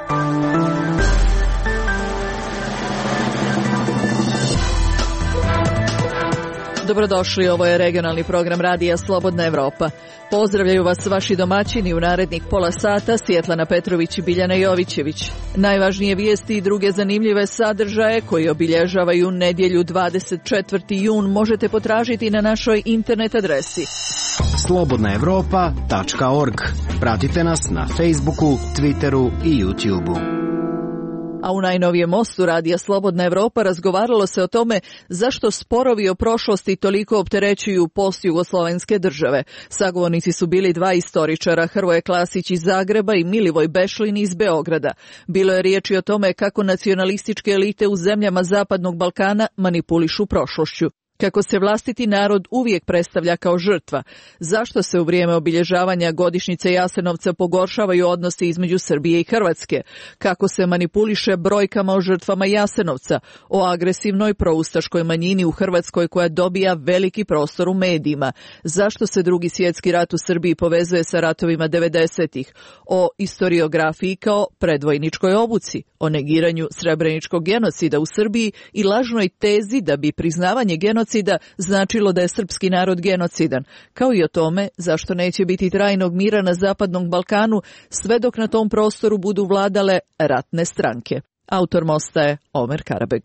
Dobrodošli, ovo je regionalni program Radija Slobodna Evropa. Pozdravljaju vas vaši domaćini u narednih pola sata, Svjetlana Petrović i Biljana Jovićević. Najvažnije vijesti i druge zanimljive sadržaje koji obilježavaju nedjelju 24. jun možete potražiti na našoj internet adresi slobodnaevropa.org. Pratite nas na Facebooku, Twitteru i YouTubeu. A u najnovijem mostu Radija Slobodna Evropa razgovaralo se o tome zašto sporovi o prošlosti toliko opterećuju postjugoslovenske države. Sagovornici su bili dva istoričara, Hrvoje Klasić iz Zagreba i Milivoj Bešlin iz Beograda. Bilo je riječi o tome kako nacionalističke elite u zemljama Zapadnog Balkana manipulišu prošlošću. Kako se vlastiti narod uvijek predstavlja kao žrtva, zašto se u vrijeme obilježavanja godišnjice Jasenovca pogoršavaju odnosi između Srbije i Hrvatske, kako se manipuliše brojkama o žrtvama Jasenovca, o agresivnoj proustaškoj manjini u Hrvatskoj koja dobija veliki prostor u medijima, zašto se Drugi svjetski rat u Srbiji povezuje sa ratovima 90-ih, o istoriografiji kao predvojničkoj obuci, o negiranju srebreničkog genocida u Srbiji i lažnoj tezi da bi priznavanje genocida značilo da je srpski narod genocidan, kao i o tome zašto neće biti trajnog mira na Zapadnom Balkanu sve dok na tom prostoru budu vladale ratne stranke. Autor mosta je Omer Karabeg.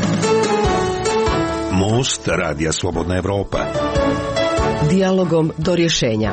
Most Radija Slobodna Evropa. Dijalogom do rješenja.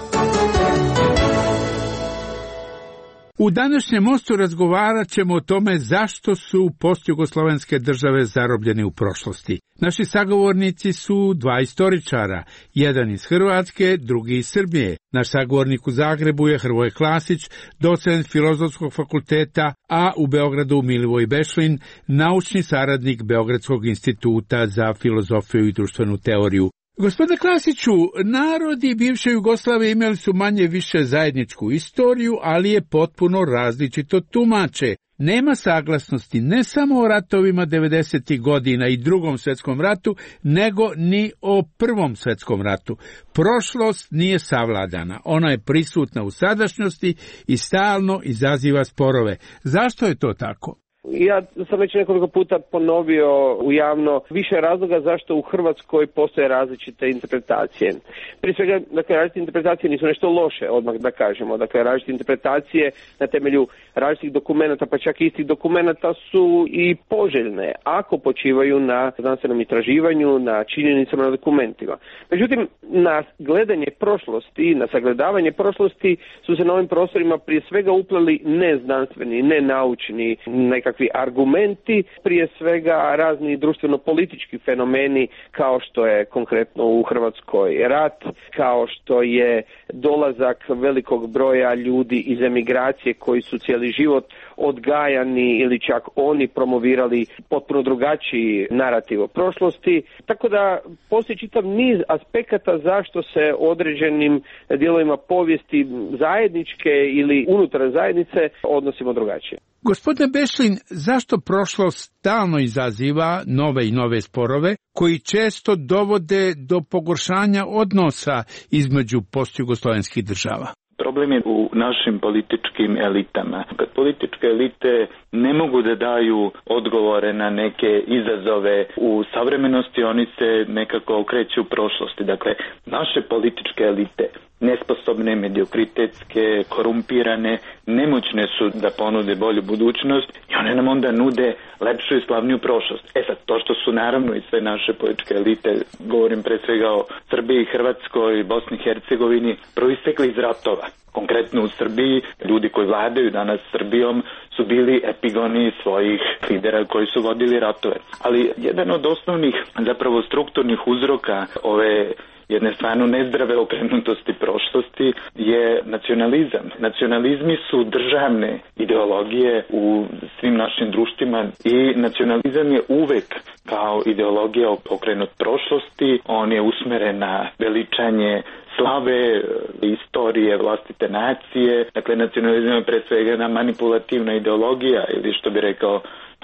U današnjem mostu razgovarat ćemo o tome zašto su postjugoslovenske države zarobljene u prošlosti. Naši sagovornici su dva istoričara, jedan iz Hrvatske, drugi iz Srbije. Naš sagovornik u Zagrebu je Hrvoje Klasić, docent Filozofskog fakulteta, a u Beogradu Milivoj Bešlin, naučni saradnik Beogradskog instituta za filozofiju i društvenu teoriju. Gospodine Klasiću, narodi bivše Jugoslavije imali su manje više zajedničku istoriju, ali je potpuno različito tumače. Nema saglasnosti ne samo o ratovima 90. godina i Drugom svjetskom ratu, nego ni o Prvom svjetskom ratu. Prošlost nije savladana, ona je prisutna u sadašnjosti i stalno izaziva sporove. Zašto je to tako? Ja sam već nekoliko puta ponovio u javno više razloga zašto u Hrvatskoj postoje različite interpretacije. Prije svega, dakle, različite interpretacije nisu nešto loše, odmah da kažemo. Dakle, različite interpretacije na temelju različitih dokumenata, pa čak i istih dokumenata su i poželjne, ako počivaju na znanstvenom istraživanju, na činjenicama, na dokumentima. Međutim, na gledanje prošlosti, na sagledavanje prošlosti su se na ovim prostorima prije svega upleli ne znanstveni, ne naučni, nekakvi argumenti, prije svega razni društveno-politički fenomeni kao što je konkretno u Hrvatskoj rat, kao što je dolazak velikog broja ljudi iz emigracije koji su cijeli život odgajani ili čak oni promovirali potpuno drugačiji narativ o prošlosti. Tako da postoji čitav niz aspekata zašto se određenim dijelovima povijesti zajedničke ili unutar zajednice odnosimo drugačije. Gospodine Bešlin, zašto prošlost stalno izaziva nove i nove sporove koji često dovode do pogoršanja odnosa između postjugoslovenskih država? Problem je u našim političkim elitama. Kad političke elite ne mogu da daju odgovore na neke izazove u savremenosti, oni se nekako okreću u prošlosti. Dakle, naše političke elite, nesposobne, mediokritetske, korumpirane, nemoćne su da ponude bolju budućnost i one nam onda nude lepšu i slavniju prošlost. Sad, to što su naravno i sve naše političke elite, govorim pre svega o Srbiji, Hrvatskoj, Bosni i Hercegovini, proistekli iz ratova. Konkretno u Srbiji, ljudi koji vladaju danas Srbijom su bili epigoni svojih lidera koji su vodili ratove. Ali jedan od osnovnih, zapravo strukturnih uzroka ove jedne stvarno nezdrave okrenutosti prošlosti je nacionalizam. Nacionalizmi su državne ideologije u svim našim društvima i nacionalizam je uvek kao ideologija okrenut prošlosti. On je usmeren na veličanje slave, istorije vlastite nacije. Dakle, nacionalizam je pre svega jedna manipulativna ideologija ili što bi rekao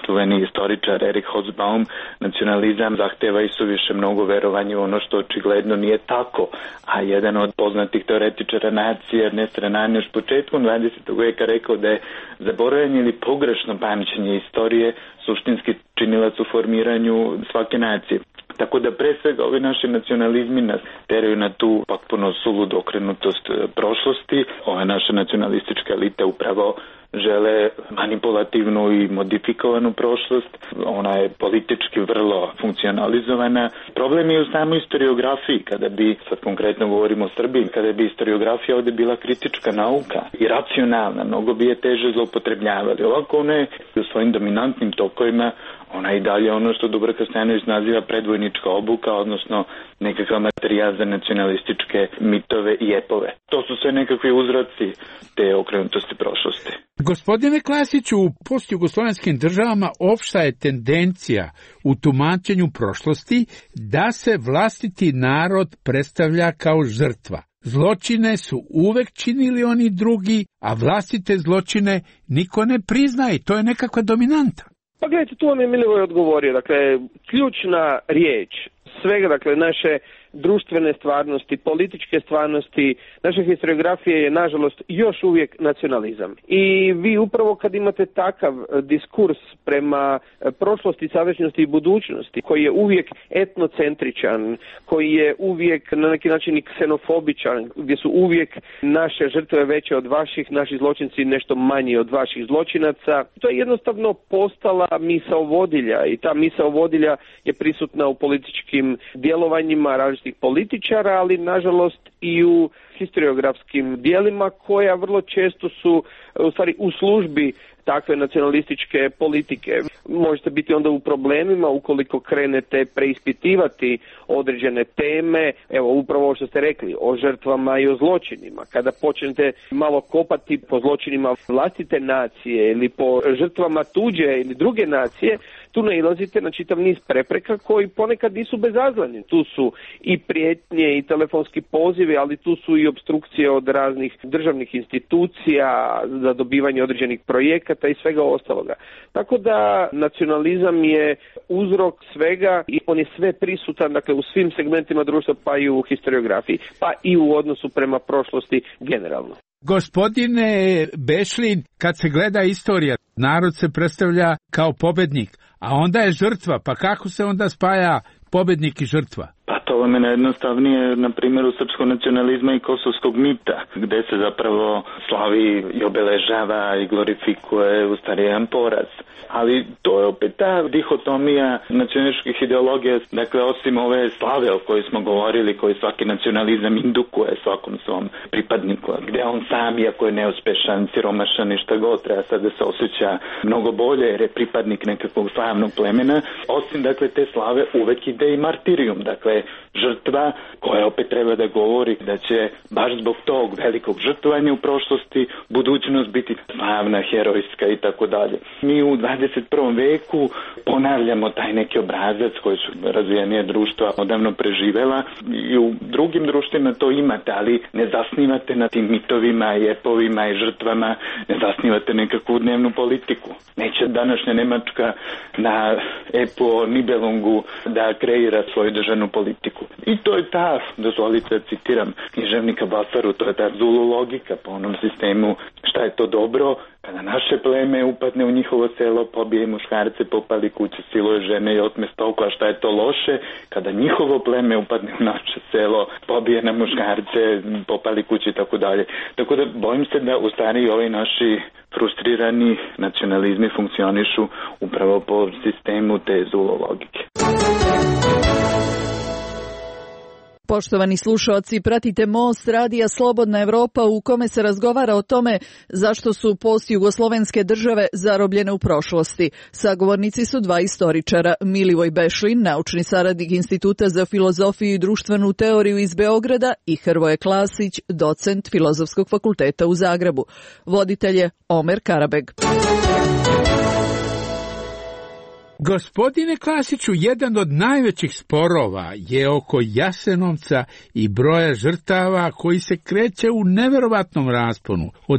čuveni istoričar Erich Hobsbawm, nacionalizam zahteva isuviše mnogo verovanja u ono što očigledno nije tako, a jedan od poznatih teoretičara nacije, Ernest Renan, još početkom 20. veka rekao da je zaboravljanje ili pogrešno pamćenje istorije suštinski činilac u formiranju svake nacije. Tako da pre svega ovi naši nacionalizmi nas teraju na tu potpuno suludu okrenutost prošlosti. Ove naše nacionalističke elite upravo žele manipulativnu i modifikovanu prošlost. Ona je politički vrlo funkcionalizovana. Problem je u samoj historiografiji, kada bi, sad konkretno govorimo o Srbiji, kada bi historiografija ovdje bila kritička nauka i racionalna, mnogo bi je teže zloupotrebljavali. Ovako ona je u svojim dominantnim tokovima, ona i dalje ono što Dubravka Stojanović naziva predvojnička obuka, odnosno nekakav materijal za nacionalističke mitove i epove. To su sve nekakvi uzroci te okrenutosti prošlosti. Gospodine Klasiću, u postjugoslovenskim državama opšta je tendencija u tumačenju prošlosti da se vlastiti narod predstavlja kao žrtva. Zločine su uvek činili oni drugi, a vlastite zločine niko ne priznaje. To je nekakva dominanta. Pa gledajte, tu vam je Milivoj odgovorio. Dakle, ključna riječ svega, dakle, naše društvene stvarnosti, političke stvarnosti, naša historiografija je, nažalost, još uvijek nacionalizam. I vi upravo kad imate takav diskurs prema prošlosti, sadašnjosti i budućnosti, koji je uvijek etnocentričan, koji je uvijek na neki način i ksenofobičan, gdje su uvijek naše žrtve veće od vaših, naši zločinci nešto manji od vaših zločinaca, to je jednostavno postala misao vodilja i ta misao vodilja je prisutna u političkim djelovanjima različitih političara, ali nažalost i u historiografskim dijelima koja vrlo često su u stvari u službi takve nacionalističke politike. Možete biti onda u problemima ukoliko krenete preispitivati određene teme, evo upravo ovo što ste rekli, o žrtvama i o zločinima. Kada počnete malo kopati po zločinima vlastite nacije ili po žrtvama tuđe ili druge nacije, tu nailazite na čitav niz prepreka koji ponekad nisu bezazleni. Tu su i prijetnje i telefonski pozivi, ali tu su i opstrukcije od raznih državnih institucija za dobivanje određenih projekata i svega ostaloga. Tako da nacionalizam je uzrok svega i on je sve prisutan, dakle, u svim segmentima društva, pa i u historiografiji, pa i u odnosu prema prošlosti generalno. Gospodine Bešlin, kad se gleda istorija, narod se predstavlja kao pobednik, a onda je žrtva, pa kako se onda spaja pobednik i žrtva? Pa to vam je najjednostavnije na primjeru srpskog nacionalizma i kosovskog mita, gde se zapravo slavi i obeležava i glorifikuje u stvari jedan poraz. Ali to je opet ta dihotomija nacionalističkih ideologija, dakle osim ove slave o kojoj smo govorili, koji svaki nacionalizam indukuje svakom svom pripadniku, gdje on sam, iako je neuspešan, siromašan i šta god, treba sad da se osjeća mnogo bolje jer je pripadnik nekakvog slavnog plemena, osim dakle te slave uvek ide i martirijum, dakle žrtva koja opet treba da govori da će baš zbog tog velikog žrtvovanja u prošlosti budućnost biti slavna, herojska i tako dalje. Mi u 21. veku ponavljamo taj neki obrazac koji su razvijenije društva odavno preživela i u drugim društvima to imate, ali ne zasnivate na tim mitovima i epovima i žrtvama, ne zasnivate nekakvu dnevnu politiku. Neće današnja Nemačka na epu o Nibelungu da kreira svoju državnu politiku. I to je ta, dozvolite da citiram književnika Basaru, to je ta Zulu logika po onom sistemu šta je to dobro, kada naše pleme upadne u njihovo selo, pobije muškarce, popali kuće, siluje žene i otme stoku, a šta je to loše, kada njihovo pleme upadne u naše selo, pobije na muškarce, popali kuće i tako dalje. Tako da bojim se da u stvari ovi naši frustrirani nacionalizmi funkcionišu upravo po sistemu te Zulu logike. Poštovani slušaoci, pratite Most radija Slobodna Evropa u kome se razgovara o tome zašto su postjugoslovenske države zarobljene u prošlosti. Sagovornici su dva istoričara, Milivoj Bešlin, naučni saradnik Instituta za filozofiju i društvenu teoriju iz Beograda, i Hrvoje Klasić, docent Filozofskog fakulteta u Zagrebu. Voditelj je Omer Karabeg. Gospodine Klasiću, jedan od najvećih sporova je oko Jasenovca i broja žrtava koji se kreće u neverovatnom rasponu od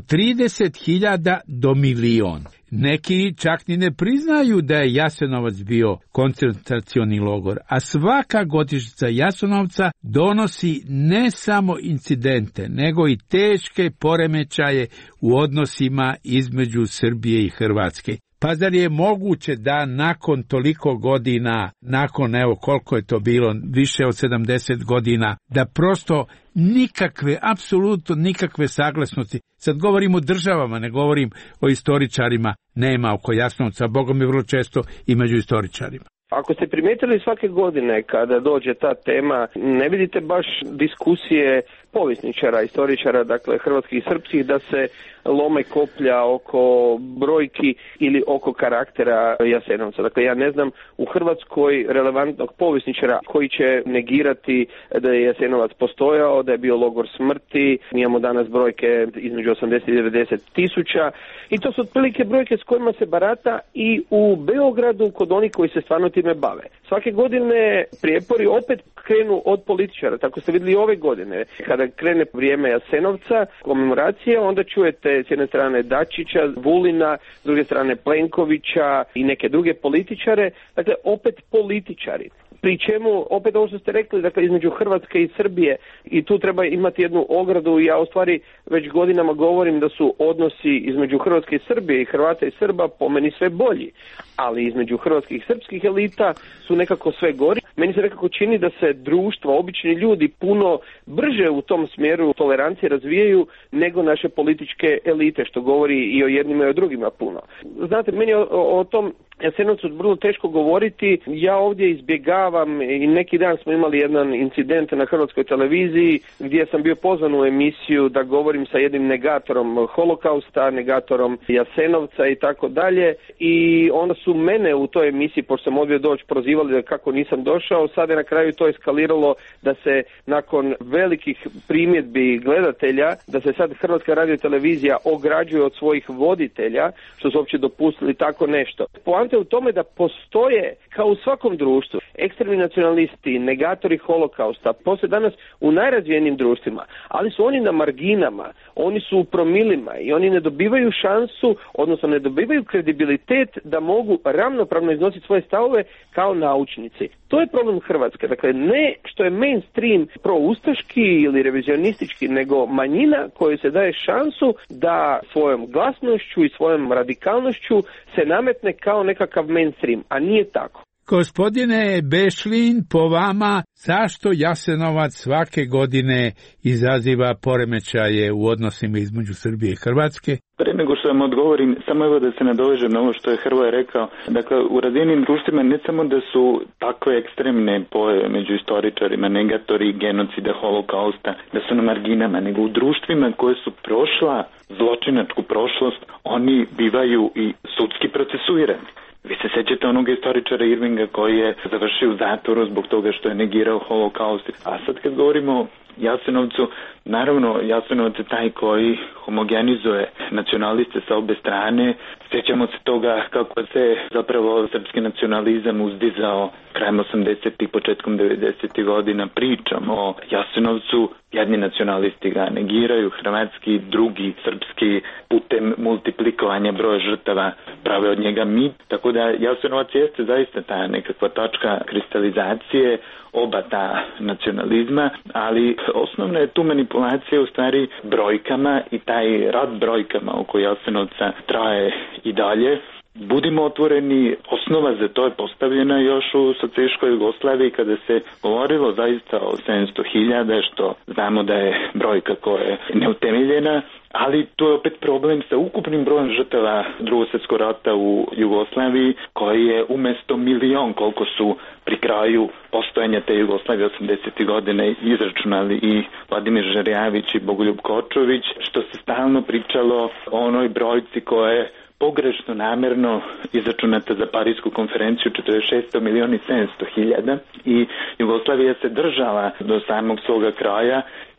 30.000 do milion. Neki čak ni ne priznaju da je Jasenovac bio koncentracioni logor, a svaka godišnjica Jasenovca donosi ne samo incidente, nego i teške poremećaje u odnosima između Srbije i Hrvatske. Pa zar je moguće da nakon toliko godina, nakon evo koliko je to bilo, više od 70 godina, da prosto nikakve, apsolutno nikakve saglasnosti, sad govorim o državama, ne govorim o istoričarima, nema oko Jasenovca, Bogom je vrlo često i među istoričarima. Ako ste primijetili svake godine kada dođe ta tema, ne vidite baš diskusije povjesničara, istoričara, dakle hrvatskih i srpskih, da se lome koplja oko brojki ili oko karaktera Jasenovca. Dakle, ja ne znam u Hrvatskoj relevantnog povjesničara koji će negirati da je Jasenovac postojao, da je bio logor smrti. Mi imamo danas brojke između 80 i 90 tisuća i to su otprilike brojke s kojima se barata i u Beogradu kod onih koji se stvarno time bave. Svake godine prijepori opet krenu od političara, tako ste vidjeli ove godine. Kada krene vrijeme Jasenovca, komemoracije, onda čujete s jedne strane Dačića, Vulina, s druge strane Plenkovića i neke druge političare, dakle opet političari. Pri čemu, opet ovo što ste rekli, dakle između Hrvatske i Srbije, i tu treba imati jednu ogradu, ja u stvari već godinama govorim da su odnosi između Hrvatske i Srbije i Hrvata i Srba po meni sve bolji, ali između hrvatskih i srpskih elita su nekako sve gori. Meni se nekako čini da se društva, obični ljudi puno brže u tom smjeru tolerancije razvijaju nego naše političke elite, što govori i o jednima i o drugima puno. Znate, meni o tom Jasenovcu vrlo teško govoriti. Ja ovdje izbjegavam i neki dan smo imali jedan incident na hrvatskoj televiziji gdje sam bio pozvan u emisiju da govorim sa jednim negatorom holokausta, negatorom Jasenovca i tako dalje, i onda su mene u toj emisiji, pošto sam ovdje doći, prozivali da kako nisam došao. Sada je na kraju to eskaliralo da se nakon velikih primjedbi gledatelja, da se sad Hrvatska radiotelevizija ograđuje od svojih voditelja što su uopće dopustili tako nešto. Poanta je u tome da postoje, kao u svakom društvu, ekstremni nacionalisti, negatori holokausta, postoje danas u najrazvijenijim društvima, ali su oni na marginama, oni su u promilima i oni ne dobivaju šansu, odnosno ne dobivaju kredibilitet da mogu ravnopravno iznositi svoje stavove kao naučnici. To je problem Hrvatske. Dakle, ne što je mainstream proustaški ili revizionistički, nego manjina kojoj se daje šansu da svojom glasnošću i svojom radikalnošću se nametne kao nekakav mainstream, a nije tako. Gospodine Bešlin, po vama, zašto Jasenovac svake godine izaziva poremećaje u odnosima između Srbije i Hrvatske? Prije nego što vam odgovorim, samo evo da se nadovežem na ovo što je Hrvoje rekao. Dakle, u razvijenim društvima ne samo da su takve ekstremne pojave među istoričarima, negatori genocida, holokausta, da su na marginama, nego u društvima koje su prošla zločinačku prošlost, oni bivaju i sudski procesuirani. Vi se sjećate onog istoričara Irvinga koji je završio u zatvoru zbog toga što je negirao holokaust. A sad kad govorimo o Jasenovcu, naravno Jasenovac je taj koji homogenizuje nacionaliste sa obe strane. Sjećamo se toga kako se zapravo srpski nacionalizam uzdizao krajem 80. početkom 90. godina. Pričam o Jasenovcu, jedni nacionalisti ga negiraju, hrvatski, drugi srpski, putem multiplikovanja broja žrtava prave od njega mit. Tako da Jasenovac jeste zaista ta nekakva tačka kristalizacije oba ta nacionalizma, ali osnovna je tu manipulacija u stvari brojkama i taj rad brojkama oko Jasenovca traje i dalje. Budimo otvoreni, osnova za to je postavljena još u socijalističkoj Jugoslaviji kada se govorilo zaista o 700.000, što znamo da je brojka koja je neutemeljena, ali to je opet problem sa ukupnim brojem žrtava Drugog svjetskog rata u Jugoslaviji, koji je umjesto 1 milion, koliko su pri kraju postojanja te Jugoslavije 80. godine izračunali i Vladimir Žerjavić i Bogoljub Kočović, što se stalno pričalo o onoj brojci koja je pogrešno namjerno izračunata za Parijsku konferenciju 46.700.000 i Jugoslavija se držala do samog svoga kraja.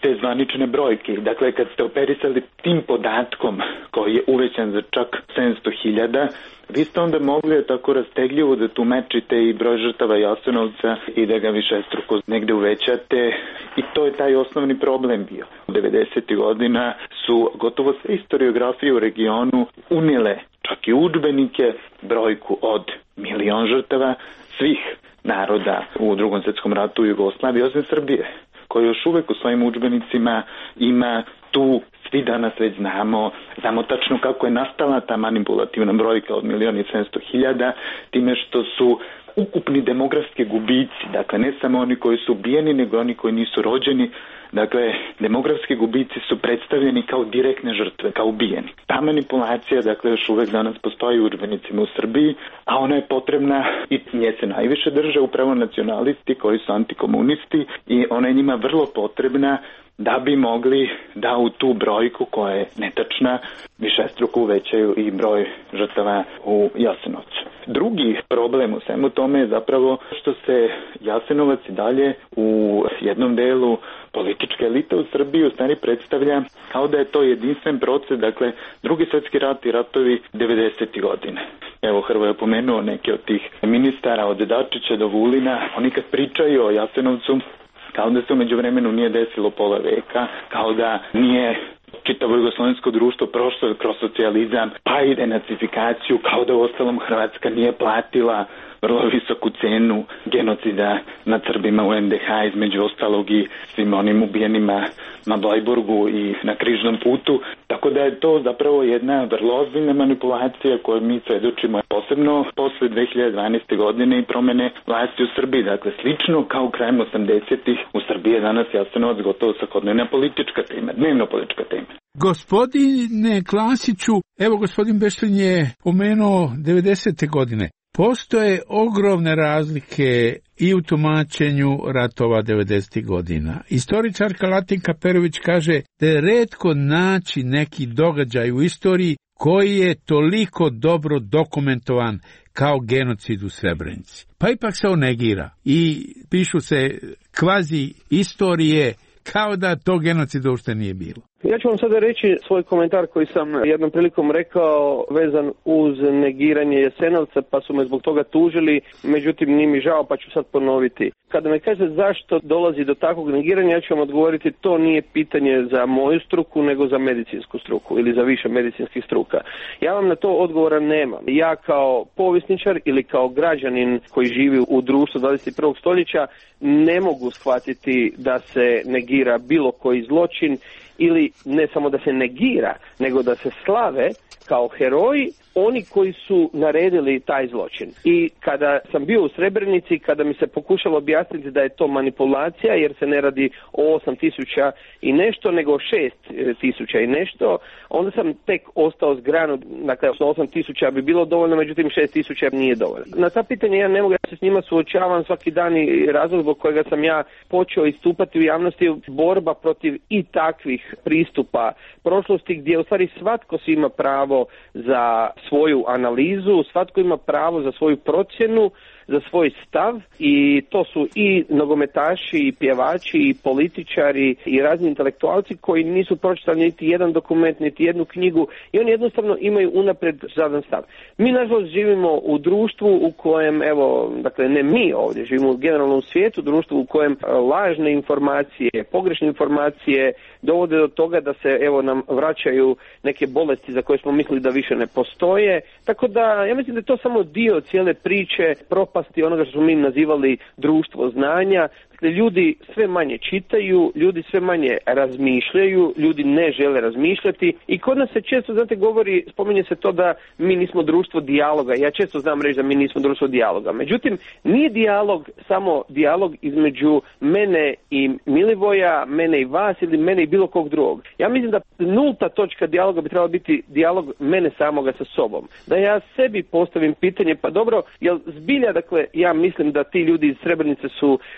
te zvanične brojke. Dakle, kad ste operisali tim podatkom koji je uvećan za čak 700.000, vi ste onda mogli tako rastegljivo da tumačite i broj žrtava Jasenovca i da ga višestruko negde uvećate, i to je taj osnovni problem bio. U 90. godina su gotovo sve historiografije u regionu unile, čak i udžbenike, brojku od 1.000.000 žrtava svih naroda u Drugom svjetskom ratu u Jugoslaviji, osim Srbije, koji još uvek u svojim udžbenicima ima tu, svi danas već znamo tačno kako je nastala ta manipulativna brojka od 1.700.000, time što su ukupni demografski gubici, dakle ne samo oni koji su ubijeni, nego oni koji nisu rođeni, dakle demografski gubici su predstavljeni kao direktne žrtve, kao ubijeni. Ta manipulacija, dakle, još uvek danas postoji u udžbenicima u Srbiji, a ona je potrebna i nje se najviše drže upravo nacionalisti koji su antikomunisti, i ona je njima vrlo potrebna da bi mogli da u tu brojku koja je netačna višestruko uvećaju i broj žrtava u Jasenovcu. Drugi problem u svemu tome je zapravo što se Jasenovac i dalje u jednom delu političke elite u Srbiji u stvari predstavlja kao da je to jedinstven proces, dakle Drugi svjetski rat i ratovi 90. godine. Evo, Hrvoje je pomenuo neke od tih ministara, od Dačića do Vulina, oni kad pričaju o Jasenovcu, kao da se u međuvremenu nije desilo pola veka, kao da nije čitavo jugoslovensko društvo prošlo kroz socijalizam, pa i denacifikaciju, kao da u ostalom Hrvatska nije platila vrlo visoku cenu genocida nad Srbima u NDH, između ostalog i svim onim ubijenima na Blajburgu i na Križnom putu. Tako da je to zapravo jedna vrlo ozbiljna manipulacija koju mi svedočimo posebno posle 2012. godine i promene vlasti u Srbiji. Dakle, slično kao krajem 80-ih u Srbiji je danas Jasenovac gotovo svakodnevna politička tema, dnevno politička tema. Gospodine Klasiću, evo gospodin Bešlin je pomenuo 90. godine. Postoje ogromne razlike i u tumačenju ratova 90. godina. Istoričarka Latinka Perović kaže da je retko naći neki događaj u istoriji koji je toliko dobro dokumentovan kao genocid u Srebrenici. Pa ipak se on negira i pišu se kvazi istorije kao da to genocida uopšte nije bilo. Ja ću vam sada reći svoj komentar koji sam jednom prilikom rekao vezan uz negiranje Jasenovca, pa su me zbog toga tužili, međutim nije mi žao, pa ću sad ponoviti. Kada me kaže zašto dolazi do takvog negiranja, ja ću vam odgovoriti, to nije pitanje za moju struku, nego za medicinsku struku ili za više medicinskih struka. Ja vam na to odgovora nemam. Ja kao povjesničar ili kao građanin koji živi u društvu 21. stoljeća ne mogu shvatiti da se negira bilo koji zločin, ili ne samo da se negira, nego da se slave kao heroji oni koji su naredili taj zločin. I kada sam bio u Srebrenici, kada mi se pokušalo objasniti da je to manipulacija, jer se ne radi o 8.000 i nešto, nego o 6.000 i nešto, onda sam tek ostao zgranut. Dakle, 8.000 bi bilo dovoljno, međutim 6.000 nije dovoljno. Na ta pitanja ja ne mogu, ja se s njima suočavam svaki dan, i razlog zbog kojega sam ja počeo istupati u javnosti je borba protiv i takvih pristupa prošlosti, gdje u stvari svatko si ima pravo za svoju analizu, svatko ima pravo za svoju procjenu, za svoj stav, i to su i nogometaši, i pjevači, i političari, i razni intelektualci koji nisu pročitali niti jedan dokument, niti jednu knjigu, i oni jednostavno imaju unaprijed zadan stav. Mi nažalost živimo u društvu u kojem, evo, dakle ne mi ovdje, živimo u generalnom svijetu, društvu u kojem lažne informacije, pogrešne informacije dovode do toga da se, evo, nam vraćaju neke bolesti za koje smo mislili da više ne postoje. Tako da, ja mislim da je to samo dio cijele priče propasti onoga što smo mi nazivali društvo znanja. Dakle, ljudi sve manje čitaju, ljudi sve manje razmišljaju, ljudi ne žele razmišljati, i kod nas se često, znate, govori, spominje se to da mi nismo društvo dijaloga. Ja često znam reći da mi nismo društvo dijaloga. Međutim, nije dijalog samo dijalog između mene i Milivoja, mene i vas, ili mene i bilo kog drugog. Ja mislim da nulta točka dijaloga bi trebala biti dijalog mene samoga sa sobom. Da ja sebi postavim pitanje, pa dobro, jel zbilja, dakle, ja mislim da ti ljudi iz Srebrenice su otišli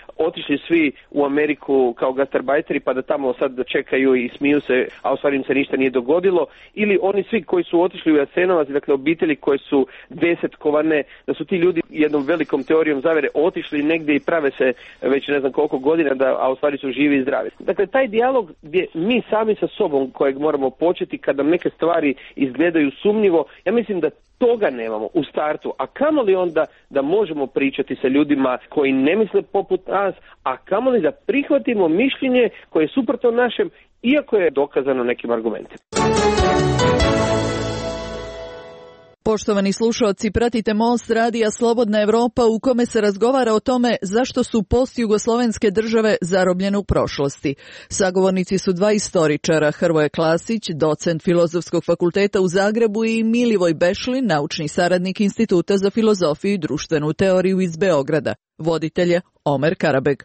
otišli svi u Ameriku kao gastarbajteri pa da tamo sad da čekaju i smiju se, a u stvari im se ništa nije dogodilo, ili oni svi koji su otišli u Jasenovac, dakle obitelji koje su desetkovane, da su ti ljudi jednom velikom teorijom zavere otišli negdje i prave se već ne znam koliko godina, a u stvari su živi i zdravi. Dakle, taj dijalog gdje mi sami sa sobom kojeg moramo početi kada neke stvari izgledaju sumnjivo, ja mislim da toga nemamo u startu, a kamoli onda da možemo pričati sa ljudima koji ne misle poput nas, a kamoli da prihvatimo mišljenje koje je suprotno našem, iako je dokazano nekim argumentima. Poštovani slušalci, pratite Most radija Slobodna Evropa u kome se razgovara o tome zašto su postjugoslovenske države zarobljene u prošlosti. Sagovornici su dva istoričara, Hrvoje Klasić, docent Filozofskog fakulteta u Zagrebu, i Milivoj Bešlin, naučni saradnik Instituta za filozofiju i društvenu teoriju iz Beograda. Voditelj je Omer Karabeg.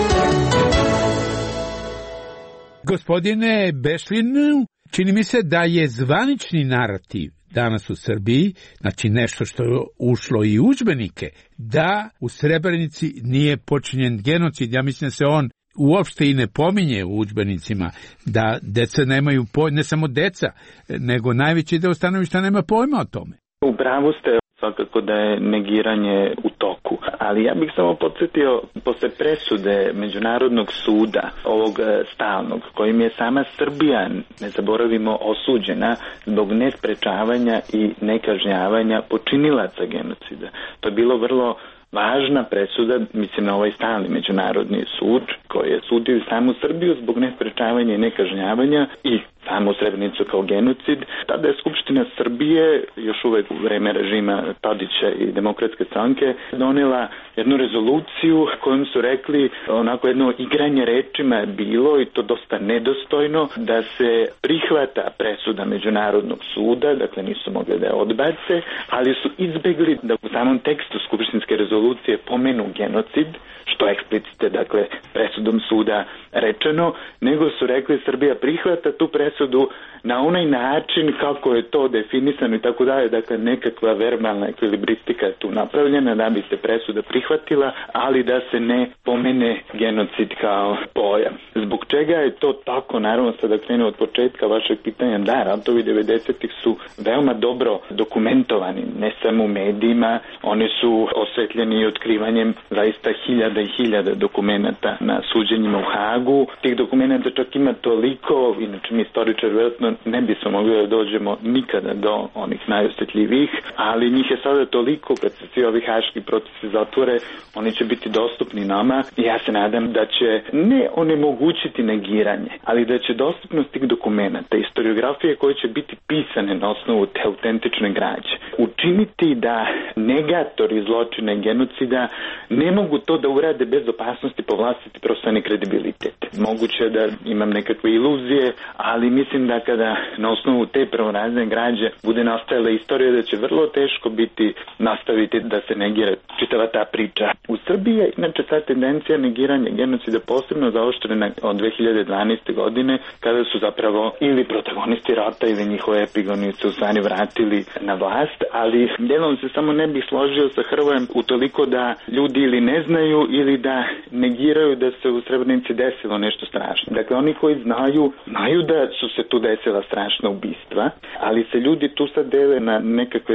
Gospodine Bešlin, čini mi se da je zvanični narativ danas u Srbiji, znači nešto što je ušlo i u udžbenike, da u Srebrenici nije počinjen genocid. Ja mislim da se on uopšte i ne pominje u udžbenicima, da deca nemaju pojma, ne samo deca, nego najveći deo stanovišta nema pojma o tome. U pravu ste, svakako da je negiranje u toku, ali ja bih samo podsjetio posle presude Međunarodnog suda, ovog stalnog, kojim je sama Srbija, ne zaboravimo, osuđena zbog nesprečavanja i nekažnjavanja počinilaca genocida. To je bilo vrlo važna presuda, mislim na ovaj stalni međunarodni sud koji je sudio samu Srbiju zbog nesprečavanja i nekažnjavanja i samu Srebrenicu kao genocid. Tada je Skupština Srbije, još uvek u vreme režima Tadića i Demokratske stranke, donela jednu rezoluciju kojom su rekli, onako jedno igranje rečima je bilo, i to dosta nedostojno, da se prihvata presuda Međunarodnog suda, dakle nisu mogli da je odbace, ali su izbegli da u samom tekstu skupštinske rezolucije pomenu genocid, što eksplicite, dakle, presudom suda rečeno, nego su rekli Srbija prihvata tu presudu na onaj način kako je to definisano i tako dalje, dakle nekakva verbalna ekvilibristika je tu napravljena da bi se presuda prihvatila, ali da se ne pomene genocid kao pojam. Zbog čega je to tako? Naravno, sada krenu od početka vašeg pitanja, da, ratovi 90-ih su veoma dobro dokumentovani, ne samo u medijima, oni su osvetljeni otkrivanjem zaista hiljada i hiljada dokumenata na suđenjima u Hagu. Tih dokumenata čak ima toliko, inače mi istoričari vjerojatno ne bismo mogli da dođemo nikada do onih najosjetljivijih, ali njih je sada toliko, kad se svi ovi haški procesi zatvore, oni će biti dostupni nama i ja se nadam da će ne onemogućiti negiranje, ali da će dostupnost tih dokumenata, historiografije koje će biti pisane na osnovu te autentične građe, učiniti da negatori zločina i genocida ne mogu to da urade bez opasnosti po vlastiti prostorni kredibilitet. Moguće da imam nekakve iluzije, ali mislim da kada na osnovu te prvorazne građe bude nastajala istorija, da će vrlo teško biti nastaviti da se negira čitava ta priča. U Srbiji je inače ta tendencija negiranja genocida posebno zaoštrena od 2012. godine, kada su zapravo ili protagonisti rata ili njihove epigoni se u stvari vratili na vlast, ali delom se samo ne bih složio sa Hrvojem utoliko da ljudi ili ne znaju ili da negiraju da se u Srebrenici desilo nešto strašno. Dakle, oni koji znaju da su se tu desila strašna ubistva, ali se ljudi tu sad dele na nekakve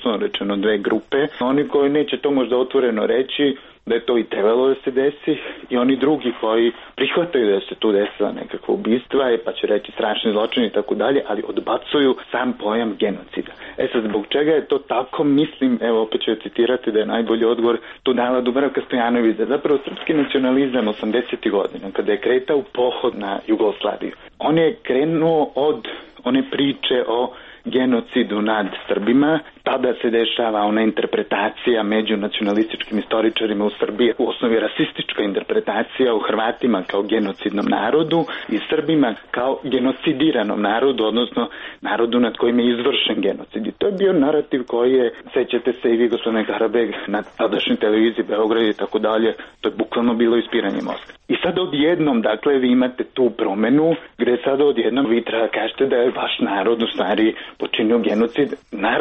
dve grupe. Oni koji neće to možda otvoreno reći da je to i trebalo da se desi, i oni drugi koji prihvataju da se tu desila nekakva ubistva, pa će reći strašni zločini i tako dalje, ali odbacuju sam pojam genocida. Sad, zbog čega je to tako? Mislim, evo opet ću citirati da je najbolji odgovor tu dala Dubravka Stojanović, da zapravo srpski nacionalizam 80. godina, kada je kretao pohod na Jugoslaviju, on je krenuo od one priče o genocidu nad Srbima. Tada se dešava ona interpretacija među nacionalističkim istoričarima u Srbiji, u osnovi rasistička interpretacija o Hrvatima kao genocidnom narodu i Srbima kao genocidiranom narodu, odnosno narodu nad kojim je izvršen genocid. I to je bio narativ koji je, sećate se i vi, gospodine Karabeg, na tadašnjoj televiziji Beograd i tako dalje, to je bukvalno bilo ispiranje mozga. I sad odjednom, dakle, vi imate tu promenu gde sad odjednom vi treba kažete da je vaš narod u stvari počinio genocid. Naravno da nema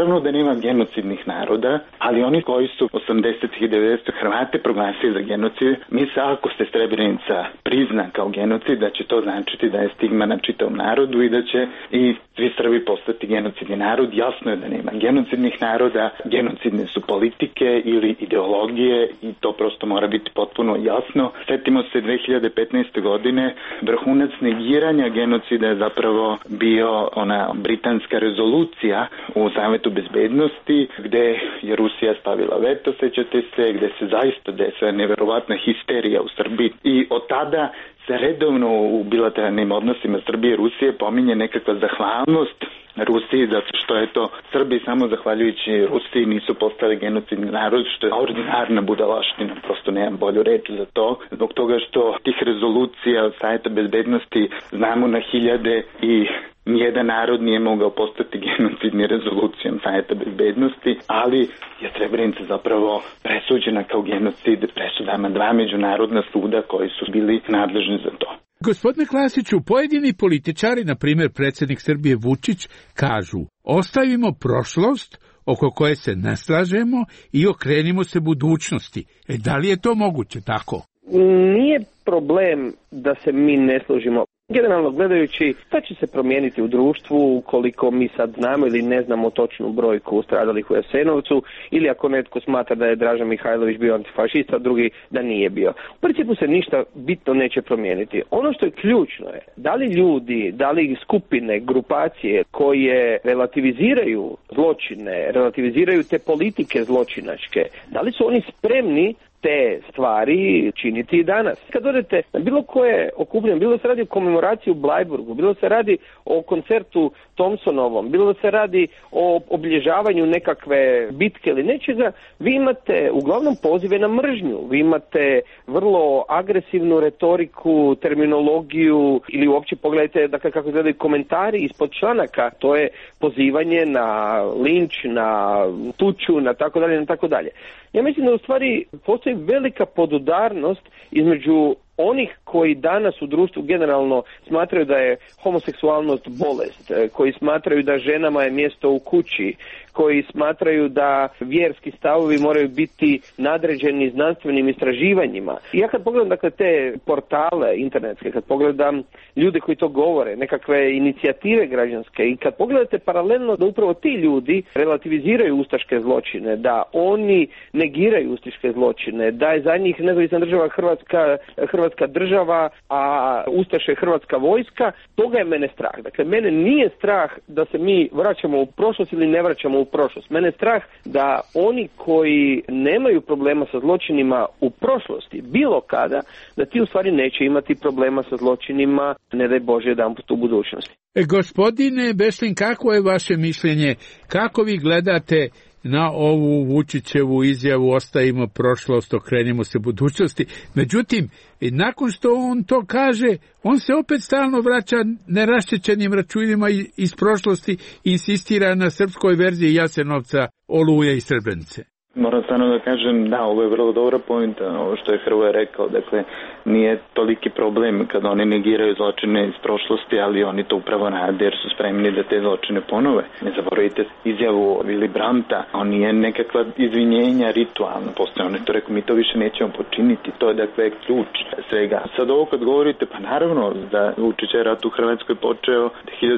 nema genocidnih naroda, ali oni koji su 80. i 90. Hrvate proglasili za genocid, misle ako se Srebrenica prizna kao genocid, da će to značiti da je stigma na čitavom narodu i da će i svi Srbi postati genocidni narod. Jasno je da nema genocidnih naroda, genocidne su politike ili ideologije i to prosto mora biti potpuno jasno. Setimo se 2015. godine, vrhunac negiranja genocida je zapravo bio ona britanska rezolucija u Savetu bezbednosti gde je Rusija stavila veto, sećate se, gde se zaista desila neverovatna histerija u Srbiji i od tada se redovno u bilateralnim odnosima Srbije i Rusije pominje nekakva zahvalnost Rusiji zato što je to Srbi samo zahvaljujući Rusiji nisu postali genocidni narod, što je ordinarna budalaština, prosto nemam bolju reč za to, zbog toga što tih rezolucija od Saveta bezbednosti znamo na hiljade i nijedan narod nije mogao postati genocidni rezolucijom Saveta bezbednosti, ali je Srebrenica zapravo presuđena kao genocid presudama dva međunarodna suda koji su bili nadležni za to. Gospodine Klasiću, pojedini političari, na primjer predsjednik Srbije Vučić, kažu ostavimo prošlost oko koje se ne slažemo i okrenimo se budućnosti. Da li je to moguće tako? Nije problem da se mi ne složimo. Generalno gledajući, šta će se promijeniti u društvu ukoliko mi sad znamo ili ne znamo točnu brojku stradalih u Jasenovcu ili ako netko smatra da je Draža Mihajlović bio antifašista, drugi da nije bio. U principu se ništa bitno neće promijeniti. Ono što je ključno je, da li ljudi, da li skupine, grupacije koje relativiziraju zločine, relativiziraju te politike zločinačke, da li su oni spremni te stvari činiti i danas. Kad odete na bilo koje okupljanje, bilo se radi o komemoraciji u Blajburgu, bilo se radi o koncertu Thompsonovom, bilo se radi o obilježavanju nekakve bitke ili nečega, vi imate uglavnom pozive na mržnju, vi imate vrlo agresivnu retoriku, terminologiju ili uopće pogledajte dakle, kako izgledaju komentari ispod članaka, to je pozivanje na linč, na tuču, na tako dalje, na tako dalje. Ja mislim da u stvari postoji velika podudarnost između onih koji danas u društvu generalno smatraju da je homoseksualnost bolest, koji smatraju da ženama je mjesto u kući, koji smatraju da vjerski stavovi moraju biti nadređeni znanstvenim istraživanjima. I ja kad pogledam dakle, te portale internetske, kad pogledam ljude koji to govore, nekakve inicijative građanske i kad pogledate paralelno da upravo ti ljudi relativiziraju ustaške zločine, da oni negiraju ustaške zločine, da je za njih nezavisna država Hrvatska država, a ustaše Hrvatska vojska, toga je mene strah. Dakle, mene nije strah da se mi vraćamo u prošlost ili ne vraćamo u prošlost. Mene je strah da oni koji nemaju problema sa zločinima u prošlosti, bilo kada, da ti u stvari neće imati problema sa zločinima, ne daj Bože, jedanput u budućnosti. Gospodine Bešlin, kako je vaše mišljenje? Kako vi gledate na ovu Vučićevu izjavu ostavimo prošlost, okrenimo se budućnosti? Međutim, nakon što on to kaže, on se opet stalno vraća neraščećenim računima iz prošlosti i insistira na srpskoj verziji Jasenovca, Oluje i Srebrenice. Moram stvarno da kažem, da, ovo je vrlo dobra pointa, ovo što je Hrvoje rekao, dakle, nije toliki problem kada oni negiraju zločine iz prošlosti, ali oni to upravo rade jer su spremni da te zločine ponove. Ne zaboravite izjavu Willy Brandta, on nije nekakva izvinjenja ritualna, postoje on je to rekao, mi to više nećemo počiniti, to je dakle ključ svega. Sad ovo kad govorite, pa naravno da Vučić je rat u Hrvatskoj počeo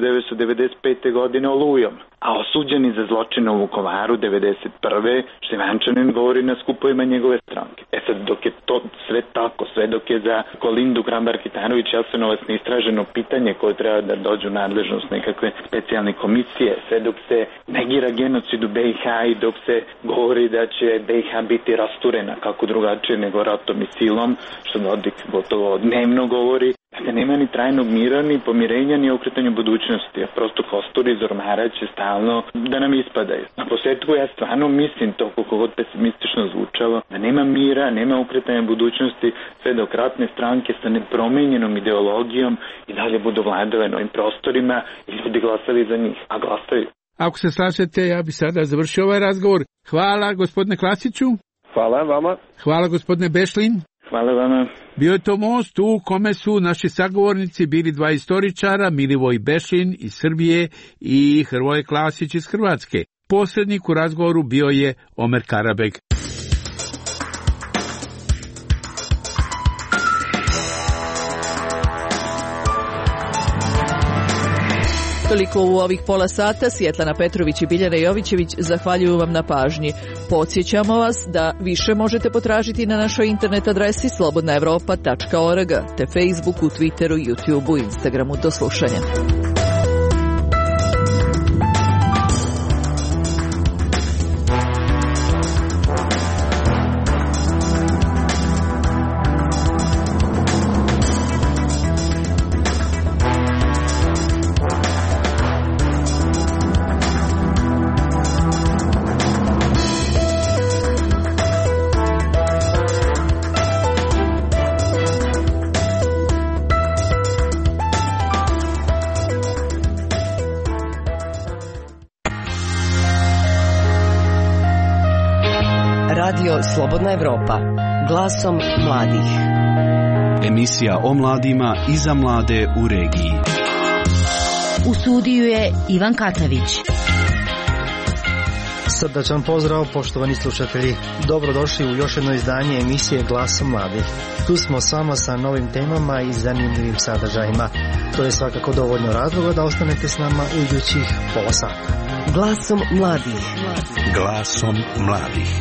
1995. godine Olujom, a osuđeni za zločine u Vukovaru 1991. Števančanin govori na skupovima njegove stranke. Sad dok je to sve tako, sve dok je za Kolindu Krambar-Kitarović Jasenovac neistraženo pitanje koje treba da dođu u nadležnost nekakve specijalne komisije, sve dok se negira genocid u BiH i dok se govori da će BiH biti rasturena kako drugačije nego ratom i silom, što Dodik gotovo dnevno govori. Dakle, nema ni trajnog mira, ni pomirenja, ni okretanju budućnosti. Prosto kostur iz ormara će stalno da nam ispadaju. Na posjetku ja stvarno mislim to, koliko god pesimistično zvučalo, da nema mira, nema okretanja budućnosti, sve dok ratne stranke sa nepromenjenom ideologijom i dalje budu vladale na ovim prostorima i ljudi glasali za njih, a glasaju. Ako se slažete, ja bi sada završio ovaj razgovor. Hvala gospodine Klasiću. Hvala vama. Hvala gospodine Bešlin. Hvala vama. Bio je to most u kome su naši sagovornici bili dva istoričara, Milivoj Bešlin iz Srbije i Hrvoje Klasić iz Hrvatske. Posrednik u razgovoru bio je Omer Karabeg. Toliko u ovih pola sata. Sjetlana Petrović i Biljana Jovićević zahvaljuju vam na pažnji. Podsjećamo vas da više možete potražiti na našoj internet adresi slobodnaevropa.org, te Facebooku, Twitteru, YouTubeu, Instagramu. Do slušanja. Radio Slobodna Evropa, glasom mladih. Emisija o mladima i za mlade u regiji. U studiju je Ivan Katavić. Srdačan pozdrav, poštovani slušatelji. Dobrodošli u još jedno izdanje emisije Glasom mladih. Tu smo s vama sa novim temama i zanimljivim sadržajima. To je svakako dovoljno razloga da ostanete s nama u idućih pola sata. Glasom mladih. Glasom mladih.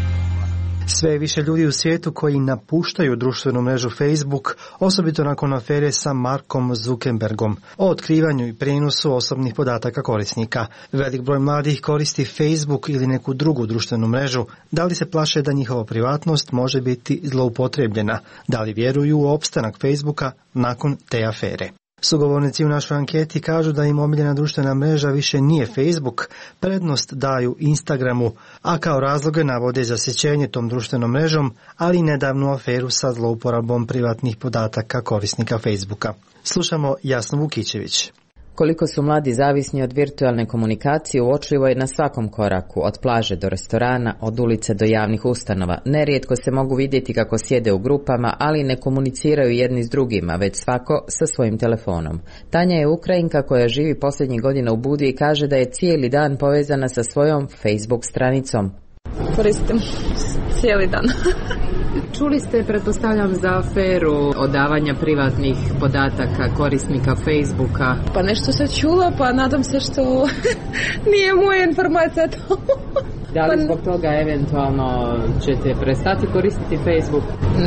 Sve je više ljudi u svijetu koji napuštaju društvenu mrežu Facebook, osobito nakon afere sa Markom Zuckerbergom o otkrivanju i prijenosu osobnih podataka korisnika. Velik broj mladih koristi Facebook ili neku drugu društvenu mrežu. Da li se plaše da njihova privatnost može biti zloupotrebljena? Da li vjeruju u opstanak Facebooka nakon te afere? Sugovornici u našoj anketi kažu da im omiljena društvena mreža više nije Facebook, prednost daju Instagramu, a kao razloge navode zasjećenje tom društvenom mrežom, ali i nedavnu aferu sa zlouporabom privatnih podataka korisnika Facebooka. Slušamo Jasnu Vukićević. Koliko su mladi zavisni od virtualne komunikacije uočljivo je na svakom koraku, od plaže do restorana, od ulice do javnih ustanova. Nerijetko se mogu vidjeti kako sjede u grupama, ali ne komuniciraju jedni s drugima, već svako sa svojim telefonom. Tanja je Ukrajinka koja živi posljednjih godina u Budvi i kaže da je cijeli dan povezana sa svojom Facebook stranicom. Koristim cijeli dan. Čuli ste, pretpostavljam, za aferu odavanja privatnih podataka korisnika Facebooka. Pa nešto se čula, pa nadam se što nije moja informacija to. Da li zbog toga eventualno ćete prestati koristiti Facebook?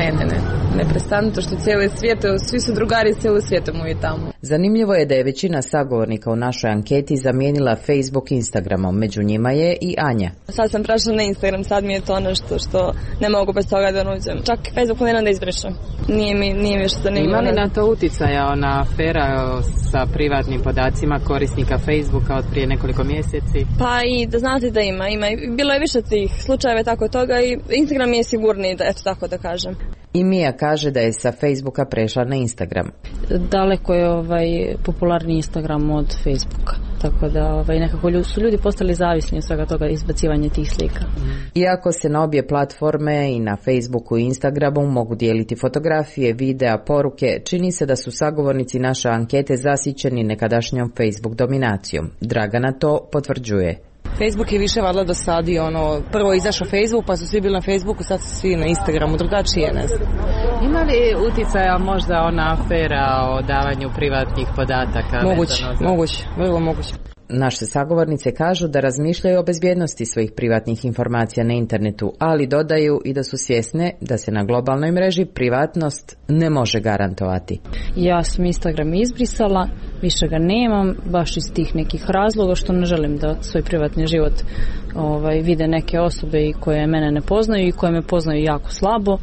Ne prestanu, to što cijeli svijet, svi su drugari iz cijelog svijeta moji tamo. Zanimljivo je da je većina sagovornika u našoj anketi zamijenila Facebook Instagramom, među njima je i Anja. Sad sam prešla na Instagram, sad mi je to nešto što ne mogu bez toga da nuđem. Čak Facebook planiram da izbrišem. Nije mi što zanimljivo. Ima li na to uticaja ona afera sa privatnim podacima korisnika Facebooka od prije nekoliko mjeseci? Pa i da znate da ima. Bilo je više tih slučajeva tako toga i Instagram je sigurniji, eto tako da kažem. I Mija kaže da je sa Facebooka prešla na Instagram. Daleko je popularni Instagram od Facebooka. Tako da nekako su ljudi postali zavisni od svega toga izbacivanja tih slika. Iako se na obje platforme i na Facebooku i Instagramu mogu dijeliti fotografije, videa, poruke, čini se da su sagovornici naše ankete zasićeni nekadašnjom Facebook dominacijom. Dragana to potvrđuje. Facebook je više valjda dosadio, prvo izašao Facebook, pa su svi bili na Facebooku, sad su svi na Instagramu, drugačije, ne znam. Ima li uticaja možda ona afera o davanju privatnih podataka? Moguće, vrlo moguće. Naše sagovornice kažu da razmišljaju o bezbjednosti svojih privatnih informacija na internetu, ali dodaju i da su svjesne da se na globalnoj mreži privatnost ne može garantovati. Ja sam Instagram izbrisala, više ga nemam, baš iz tih nekih razloga što ne želim da svoj privatni život vide neke osobe koje mene ne poznaju i koje me poznaju jako slabo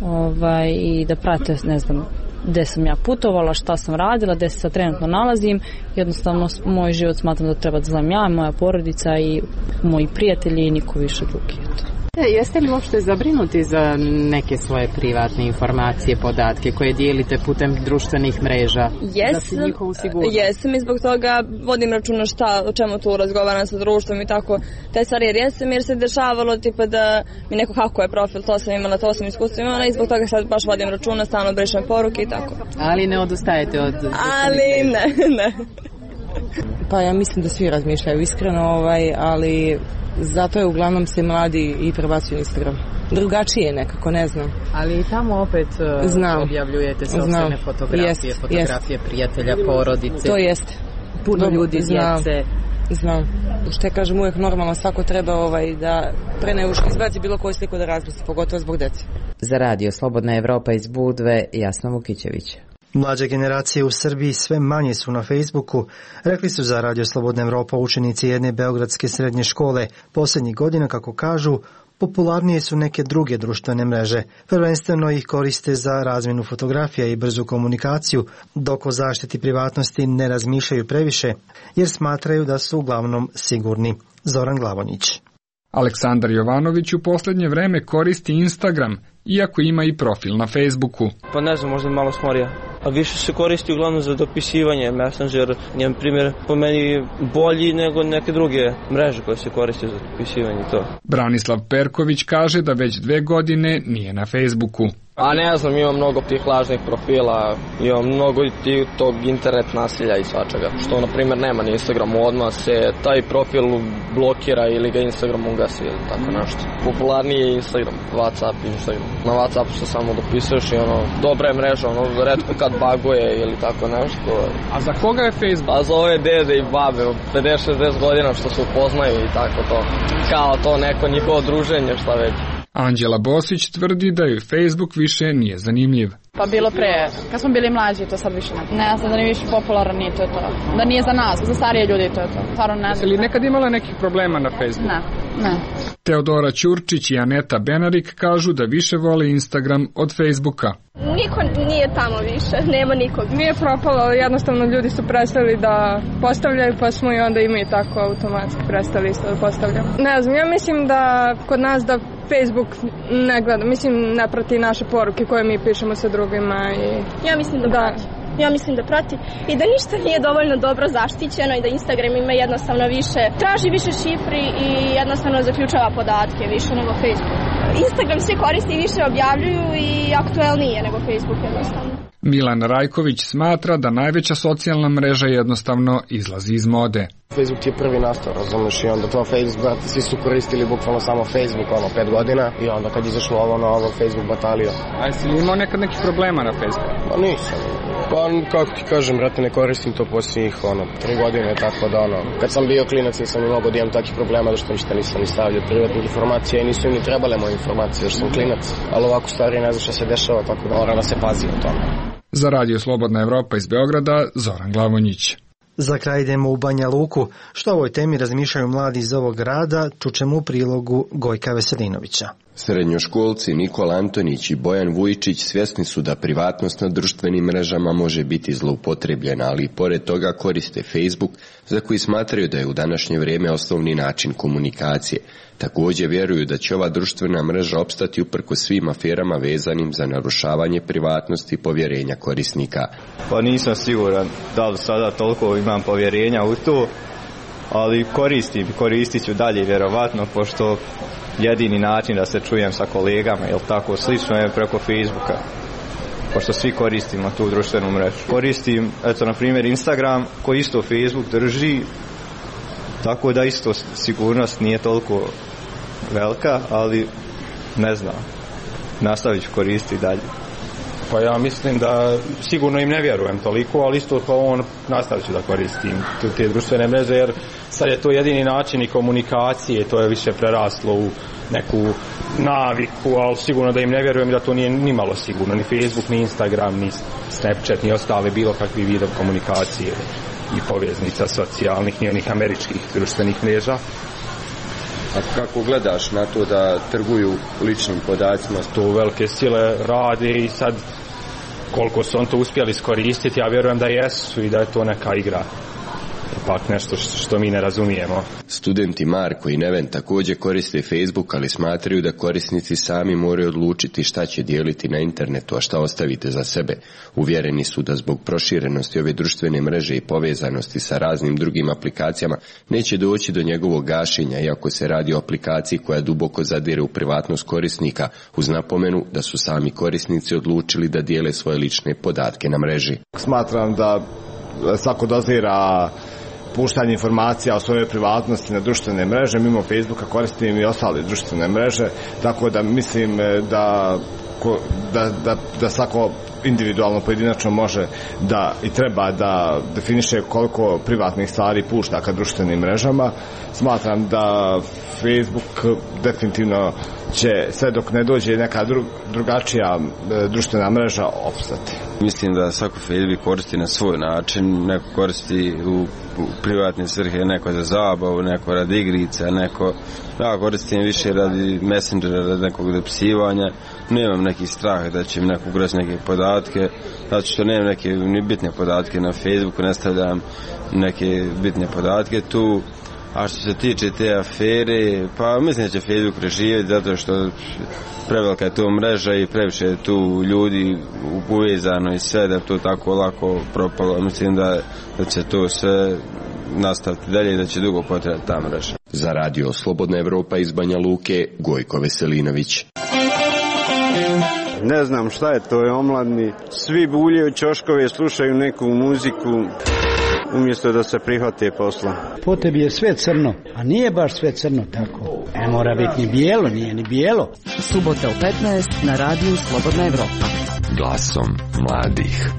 i da prate, ne znam, gdje sam ja putovala, šta sam radila, gdje se sad trenutno nalazim. Jednostavno moj život smatram da treba da znam ja, moja porodica i moji prijatelji i niko više drugi. Jeste li uopšte zabrinuti za neke svoje privatne informacije, podatke koje dijelite putem društvenih mreža? Jesam i zbog toga vodim računa o čemu tu razgovaram sa društvom i tako te stvari, jer se dešavalo tipa da mi neko hakuje profil, to sam iskustvo imala i zbog toga sad baš vodim računa, stalno brišem poruke i tako. Ali ne odustajete od... Ali ne. Pa ja mislim da svi razmišljaju iskreno, ali zato je uglavnom se mladi i prebacuju Instagram. Drugačije nekako, ne znam. Ali i tamo opet objavljujete sopstvene fotografije prijatelja, porodice. To jeste. Puno ljudi, djece. Znam. Što ja kažem, uvijek normalno svako treba da pre nego što izbaci bilo koju sliku da razmisli, pogotovo zbog djece. Za Radio Slobodna Evropa iz Budve, Jasna Vukićević. Mlađe generacije u Srbiji sve manje su na Facebooku, rekli su za Radio Slobodna Evropa učenici jedne beogradske srednje škole. Posljednjih godina, kako kažu, popularnije su neke druge društvene mreže. Prvenstveno ih koriste za razmjenu fotografija i brzu komunikaciju, dok o zaštiti privatnosti ne razmišljaju previše, jer smatraju da su uglavnom sigurni. Zoran Glavonjić. Aleksandar Jovanović u posljednje vreme koristi Instagram, iako ima i profil na Facebooku. Pa ne znam, možda malo smorija. A više se koristi uglavnom za dopisivanje. Messenger je, primjer, po meni bolji nego neke druge mreže koje se koriste za dopisivanje. To. Branislav Perković kaže da već 2 godine nije na Facebooku. A ne znam, imam mnogo tih lažnih profila, imam mnogo tog internet nasilja i svačega, što na primjer nema na Instagramu, odmah se taj profil blokira ili ga Instagram ugasi ili tako nešto. Popularniji je Instagram, Instagram. Na Whatsappu se samo dopisuješ i dobra je mreža, retko kad baguje ili tako nešto. A za koga je Facebook? A za ove dede i babe od 50-60 godina što se upoznaju i tako to. Kao to neko njihovo druženje, šta već. Anđela Bosić tvrdi da joj Facebook više nije zanimljiv. Pa bilo pre, kad smo bili mlađi, to sad više ne znam da nije više popularan, nije to. Da nije za nas, za starije ljudi to. Stvarno ne znam. Jesi li nekad imala nekih problema na Facebooku? Ne. Teodora Ćurčić i Aneta Benarik kažu da više vole Instagram od Facebooka. Niko nije tamo više, nema nikog. Nije propalo, jednostavno ljudi su prestali da postavljaju, pa smo i onda i mi tako automatski prestali isto da postavljamo. Ne znam, ja mislim da kod nas da Facebook ne gleda, mislim ne prati naše poruke koje mi pišemo sa drugima. Ja mislim da prati. Ja mislim da prati i da ništa nije dovoljno dobro zaštićeno i da Instagram ima jednostavno više, traži više šifri i jednostavno zaključava podatke više nego Facebook. Instagram se koristi i više objavljuju i aktuelnije nego Facebook jednostavno. Milan Rajković smatra da najveća socijalna mreža jednostavno izlazi iz mode. Facebook je prvi nastao, razumiješ, i onda to Facebook, brate, svi su koristili bukvalno samo Facebook, 5 godina, i onda kad izašlo ovo, Facebook batalio. A jesi li imao nekad nekih problema na Facebooku? Pa nisam. Pa, kako ti kažem, brate, ne koristim to posljednjih, 3 godine, tako da, kad sam bio klinac nisam imao da imam takvih problema, da što ništa nisam ni stavljao privatnih informacija i nisu im ni trebale moje informacije, jer sam klinac, ali ovako stvari ne znam šta se dešava, tako da mora da se pazi o tome. Za Radio Slobodna Evropa iz Beograda, Zoran Glavonjić. Za kraj idemo u Banja Luku. Što o ovoj temi razmišljaju mladi iz ovog grada, čućemo u prilogu Gojka Veselinovića. Srednjoškolci Nikola Antonić i Bojan Vujičić svjesni su da privatnost na društvenim mrežama može biti zloupotrebljena, ali i pored toga koriste Facebook, za koji smatraju da je u današnje vrijeme osnovni način komunikacije. Također vjeruju da će ova društvena mreža opstati uprkos svim aferama vezanim za narušavanje privatnosti i povjerenja korisnika. Pa nisam siguran da li sada toliko imam povjerenja u to, ali koristit ću dalje vjerovatno, pošto jedini način da se čujem sa kolegama, jel tako, slično je preko Facebooka, pošto svi koristimo tu društvenu mrežu. Koristim, eto, na primjer, Instagram, koji isto Facebook drži, tako da isto sigurnost nije toliko velika, ali ne znam, nastavit ću koristiti dalje. Pa ja mislim da sigurno im ne vjerujem toliko, ali isto kao on nastavit ću da koristim te društvene mreže, jer sad je to jedini način i komunikacije, to je više preraslo u neku naviku, ali sigurno da im ne vjerujem i da to nije ni malo sigurno, ni Facebook, ni Instagram, ni Snapchat, ni ostale bilo kakvi vidov komunikacije i poveznica socijalnih, ni onih američkih društvenih mreža. A kako gledaš na to da trguju ličnim podacima? To velike sile rade i sad koliko su on to uspjeli iskoristiti, ja vjerujem da jesu i da je to neka igra. Ipak nešto što mi ne razumijemo. Studenti Marko i Neven također koriste Facebook, ali smatraju da korisnici sami moraju odlučiti šta će dijeliti na internetu, a šta ostavite za sebe. Uvjereni su da zbog proširenosti ove društvene mreže i povezanosti sa raznim drugim aplikacijama neće doći do njegovog gašenja, iako se radi o aplikaciji koja duboko zadire u privatnost korisnika, uz napomenu da su sami korisnici odlučili da dijele svoje lične podatke na mreži. Smatram da svako dozira puštanje informacija o svojoj privatnosti na društvene mreže. Mimo Facebooka koristim i ostale društvene mreže, tako da mislim da svako individualno, pojedinačno može da i treba da definiše koliko privatnih stvari pušta ka društvenim mrežama. Smatram da Facebook definitivno će, sve dok ne dođe neka drugačija društvena mreža, opstati. Mislim da svako Facebook koristi na svoj način, neko koristi u privatne svrhe, neko za zabavu, neko radi igrice, neko, ja koristim više radi Messengera, radi nekog dopisivanja. Nemam neki strah da će mi neko ugroziti neke podatke, zato što nemam neke ni bitne podatke na Facebooku, ne stavljam neke bitne podatke tu. A što se tiče te afere, pa mislim da će Facebook preživjeti zato što prevelika je to mreža i previše je tu ljudi uvezano i sve da je to tako lako propalo. Mislim da će to sve nastaviti dalje i da će dugo potrebati ta mreža. Za radio Slobodna Evropa iz Banja Luke, Gojko Veselinović. Ne znam šta je, to je omladni. Svi buljaju ćoškove, slušaju neku muziku umjesto da se prihvate posla. Po tebi je sve crno, a nije baš sve crno tako. Ne mora biti ni bijelo, nije ni bijelo. Subota u 15 na radiju Slobodna Evropa. Glasom mladih.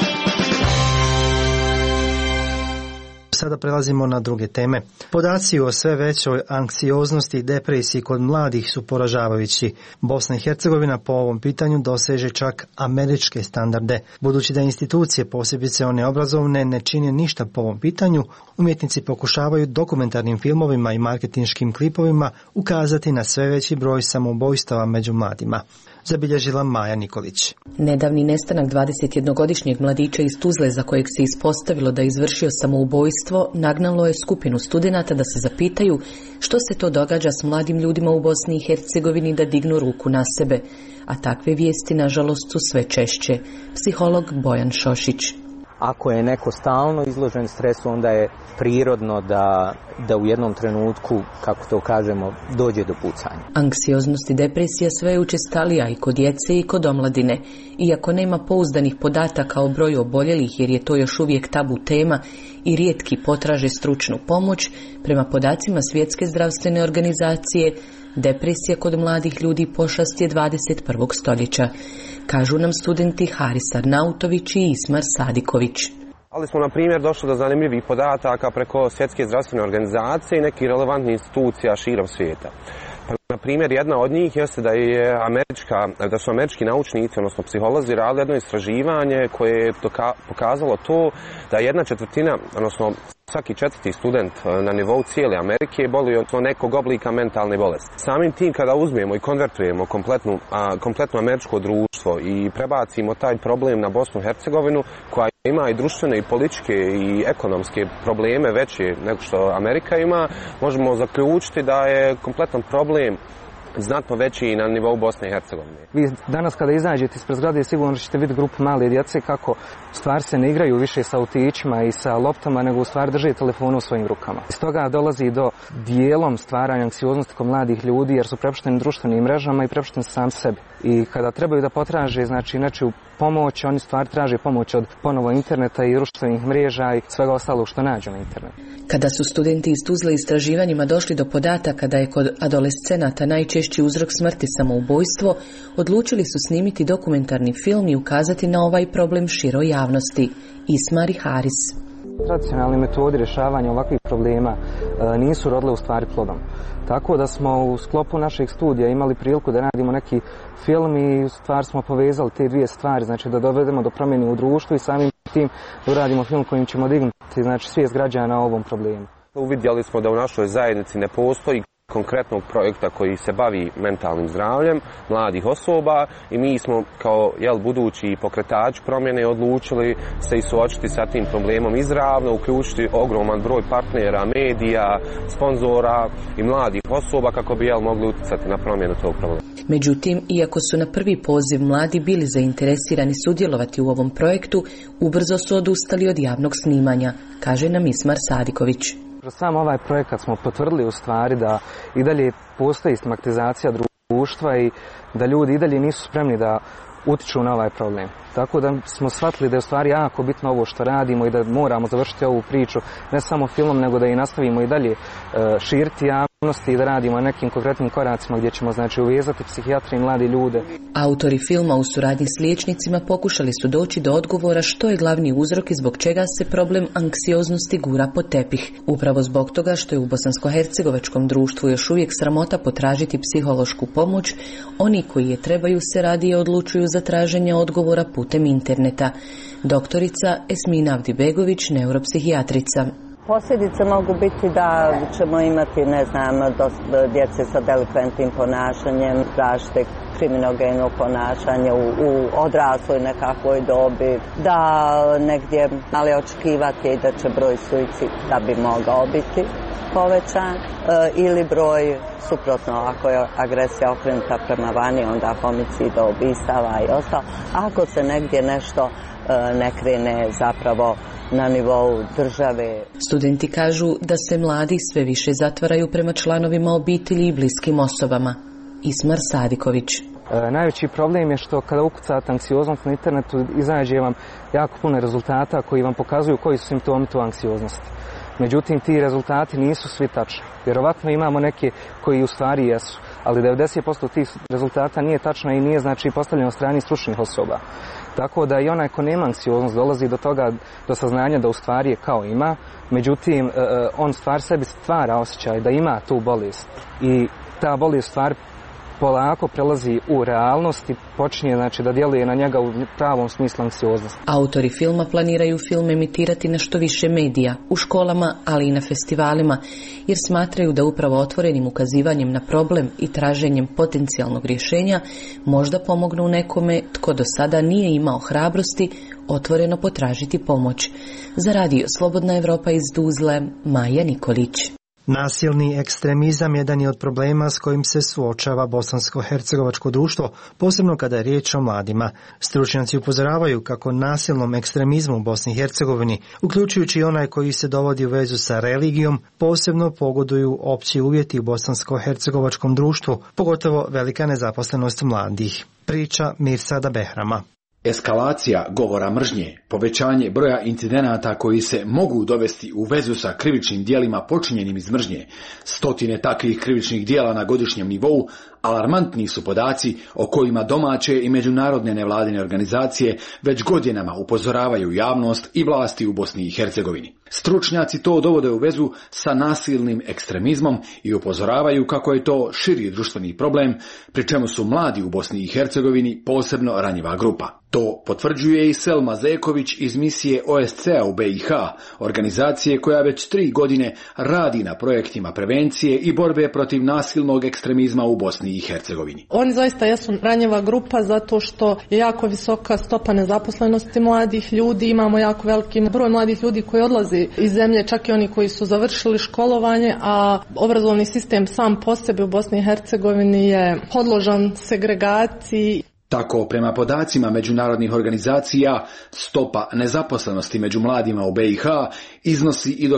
Sada prelazimo na druge teme. Podaci o sve većoj anksioznosti i depresiji kod mladih su poražavajući. Bosna i Hercegovina po ovom pitanju doseže čak američke standarde. Budući da institucije, posebice one obrazovne, ne čine ništa po ovom pitanju, umjetnici pokušavaju dokumentarnim filmovima i marketinškim klipovima ukazati na sve veći broj samoubojstava među mladima. Zabilježila Maja Nikolić. Nedavni nestanak 21-godišnjeg mladića iz Tuzle, za kojeg se ispostavilo da je izvršio samoubojstvo, nagnalo je skupinu studenata da se zapitaju što se to događa s mladim ljudima u Bosni i Hercegovini da dignu ruku na sebe. A takve vijesti, nažalost, su sve češće. Psiholog Bojan Šošić. Ako je neko stalno izložen stresu, onda je prirodno da u jednom trenutku, kako to kažemo, dođe do pucanja. Anksioznost i depresija sve je učestalija i kod djece i kod omladine. Iako nema pouzdanih podataka o broju oboljelih, jer je to još uvijek tabu tema i rijetki potraže stručnu pomoć, prema podacima Svjetske zdravstvene organizacije, depresija kod mladih ljudi pošast je 21. stoljeća. Kažu nam studenti Haris Arnautović i Ismar Sadiković. Ali smo, na primjer, došli do zanimljivih podataka preko Svjetske zdravstvene organizacije i nekih relevantnih institucija širom svijeta. Na primjer, jedna od njih jeste da su američki naučnici, odnosno psiholozi, radili jedno istraživanje koje je pokazalo to da 1/4, odnosno svaki 4. student na nivou cijele Amerike boluje od nekog oblika mentalne bolesti. Samim tim, kada uzmemo i konvertujemo kompletno američko društvo i prebacimo taj problem na Bosnu i Hercegovinu, koja ima i društvene i političke i ekonomske probleme veće nego što Amerika ima, možemo zaključiti da je kompletan problem znatno veći i na nivou Bosne i Hercegovine. Vi danas kada izađete ispred zgrade sigurno ćete vidjeti grupu male djece kako stvari se ne igraju više sa autićima i sa loptama, nego u stvari drže telefonu u svojim rukama. Iz toga dolazi do dijelom stvaranja anksioznosti kod mladih ljudi jer su prepušteni društvenim mrežama i prepušteni sam sebi. I kada trebaju da potraže nečiju pomoć, oni stvari traže pomoć od ponovo interneta i društvenih mreža i svega ostalog što nađu na internetu. Kada su studenti iz Tuzle istraživanjima došli do podataka da je kod adolescenata najčešći uzrok smrti samoubojstvo, odlučili su snimiti dokumentarni film i ukazati na ovaj problem široj javnosti. Ismar i Haris. Tradicionalne metode rješavanja ovakvih problema nisu rodile u stvari plodom. Tako da smo u sklopu našeg studija imali priliku da radimo neki film i u stvari smo povezali te dvije stvari, znači da dovedemo do promjene u društvu i samim tim da uradimo film kojim ćemo dignuti svijest građana o ovom problemu. Uvidjeli smo da u našoj zajednici ne postoji konkretnog projekta koji se bavi mentalnim zdravljem mladih osoba i mi smo kao budući pokretač promjene odlučili se i suočiti sa tim problemom izravno, uključiti ogroman broj partnera, medija, sponzora i mladih osoba kako bi mogli utjecati na promjenu tog problema. Međutim, iako su na prvi poziv mladi bili zainteresirani sudjelovati u ovom projektu, ubrzo su odustali od javnog snimanja, kaže nam Ismar Sadiković. Kroz sam ovaj projekat smo potvrdili u stvari da i dalje postoji stigmatizacija društva i da ljudi i dalje nisu spremni da utiču na ovaj problem. Tako da smo shvatili da je u stvari jako bitno ovo što radimo i da moramo završiti ovu priču ne samo filmom, nego da i nastavimo i dalje širiti javnosti i da radimo na nekim konkretnim koracima gdje ćemo znači uvezati psihijatre i mlade ljude. Autori filma u suradnji s liječnicima pokušali su doći do odgovora što je glavni uzrok i zbog čega se problem anksioznosti gura pod tepih. Upravo zbog toga što je u bosansko-hercegovačkom društvu još uvijek sramota potražiti psihološku pomoć, oni koji je trebaju se radije odlučuju za traženje odgovora putem interneta. Doktorica Esmina Avdibegović, neuropsihijatrica. Posljedice mogu biti da ćemo imati, djece sa delikventnim ponašanjem, zaštite kriminogenog ponašanja u odrasloj nekakvoj dobi, da negdje ali očekivati da će broj suicida bi mogao biti povećan ili broj suprotno, ako je agresija okrenuta prema vani, onda homicida, ubistava i ostalo. Ako se negdje nešto ne krene zapravo na nivou države. Studenti kažu da se mladi sve više zatvaraju prema članovima obitelji i bliskim osobama. Ismar Sadiković. Najveći problem je što kada ukucate anksioznost na internetu izađe vam jako puno rezultata koji vam pokazuju koji su simptomi tu anksioznosti. Međutim, ti rezultati nisu svi tačni. Vjerovatno imamo neke koji u stvari jesu, ali 90% tih rezultata nije tačno i nije znači postavljeno od strane stručnih osoba. Tako da i onaj ko nema anksioznost dolazi do toga, do saznanja da u stvari je kao ima, međutim on stvar sebi stvara osjećaj da ima tu bolest i ta bolest stvar polako prelazi u realnost i počinje znači da djeluje na njega u pravom smislu anksioznosti. Autori filma planiraju film emitirati na što više medija, u školama, ali i na festivalima, jer smatraju da upravo otvorenim ukazivanjem na problem i traženjem potencijalnog rješenja možda pomognu nekome tko do sada nije imao hrabrosti otvoreno potražiti pomoć. Za radio Slobodna Evropa iz Tuzle, Maja Nikolić. Nasilni ekstremizam jedan je od problema s kojim se suočava bosansko-hercegovačko društvo, posebno kada je riječ o mladima. Stručnjaci upozoravaju kako nasilnom ekstremizmu u Bosni i Hercegovini, uključujući onaj koji se dovodi u vezu sa religijom, posebno pogoduju opći uvjeti u bosansko-hercegovačkom društvu, pogotovo velika nezaposlenost mladih. Priča Mirsada Behrama. Eskalacija govora mržnje, povećanje broja incidenata koji se mogu dovesti u vezu sa krivičnim djelima počinjenim iz mržnje, stotine takvih krivičnih djela na godišnjem nivou, alarmantni su podaci o kojima domaće i međunarodne nevladine organizacije već godinama upozoravaju javnost i vlasti u Bosni i Hercegovini. Stručnjaci to dovode u vezu sa nasilnim ekstremizmom i upozoravaju kako je to širi društveni problem, pri čemu su mladi u Bosni i Hercegovini posebno ranjiva grupa. To potvrđuje i Selma Zeković iz misije OSCE-a u BiH, organizacije koja već 3 godine radi na projektima prevencije i borbe protiv nasilnog ekstremizma u Bosni i Hercegovini. Oni zaista jesu ranjiva grupa zato što je jako visoka stopa nezaposlenosti mladih ljudi, imamo jako veliki broj mladih ljudi koji odlazi iz zemlje, čak i oni koji su završili školovanje, a obrazovni sistem sam po sebi u Bosni i Hercegovini je podložan segregaciji. Tako, prema podacima međunarodnih organizacija, stopa nezaposlenosti među mladima u BiH iznosi i do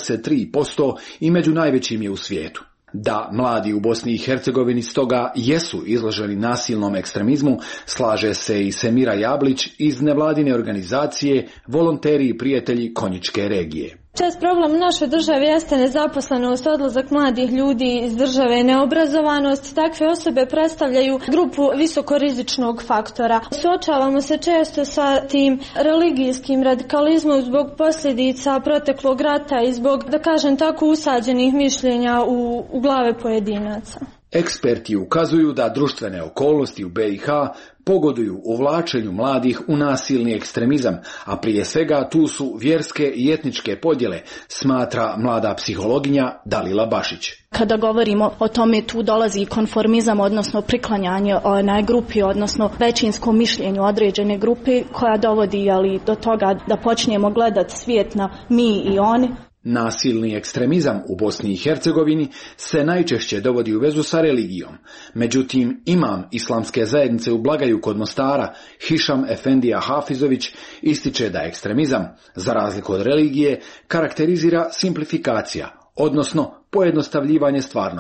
63% i među najvećim je u svijetu. Da mladi u Bosni i Hercegovini stoga jesu izloženi nasilnom ekstremizmu, slaže se i Semira Jablić iz nevladine organizacije Volonteri i prijatelji Konjičke regije. Čest problem naše države jeste nezaposlenost, odlazak mladih ljudi iz države, neobrazovanost. Takve osobe predstavljaju grupu visokorizičnog faktora. Suočavamo se često sa tim religijskim radikalizmom zbog posljedica proteklog rata i zbog, da kažem tako, usađenih mišljenja u glave pojedinaca. Eksperti ukazuju da društvene okolnosti u BiH pogoduju uvlačenju mladih u nasilni ekstremizam, a prije svega tu su vjerske i etničke podjele, smatra mlada psihologinja Dalila Bašić. Kada govorimo o tome, tu dolazi i konformizam, odnosno priklanjanje na grupi, odnosno većinskom mišljenju određene grupe koja dovodi do toga da počnemo gledati svijet na mi i oni. Nasilni ekstremizam u Bosni i Hercegovini se najčešće dovodi u vezu sa religijom. Međutim, imam islamske zajednice u Blagaju kod Mostara, Hišam Efendija Hafizović, ističe da ekstremizam, za razliku od religije, karakterizira simplifikacija, odnosno pojednostavljivanje stvarnosti.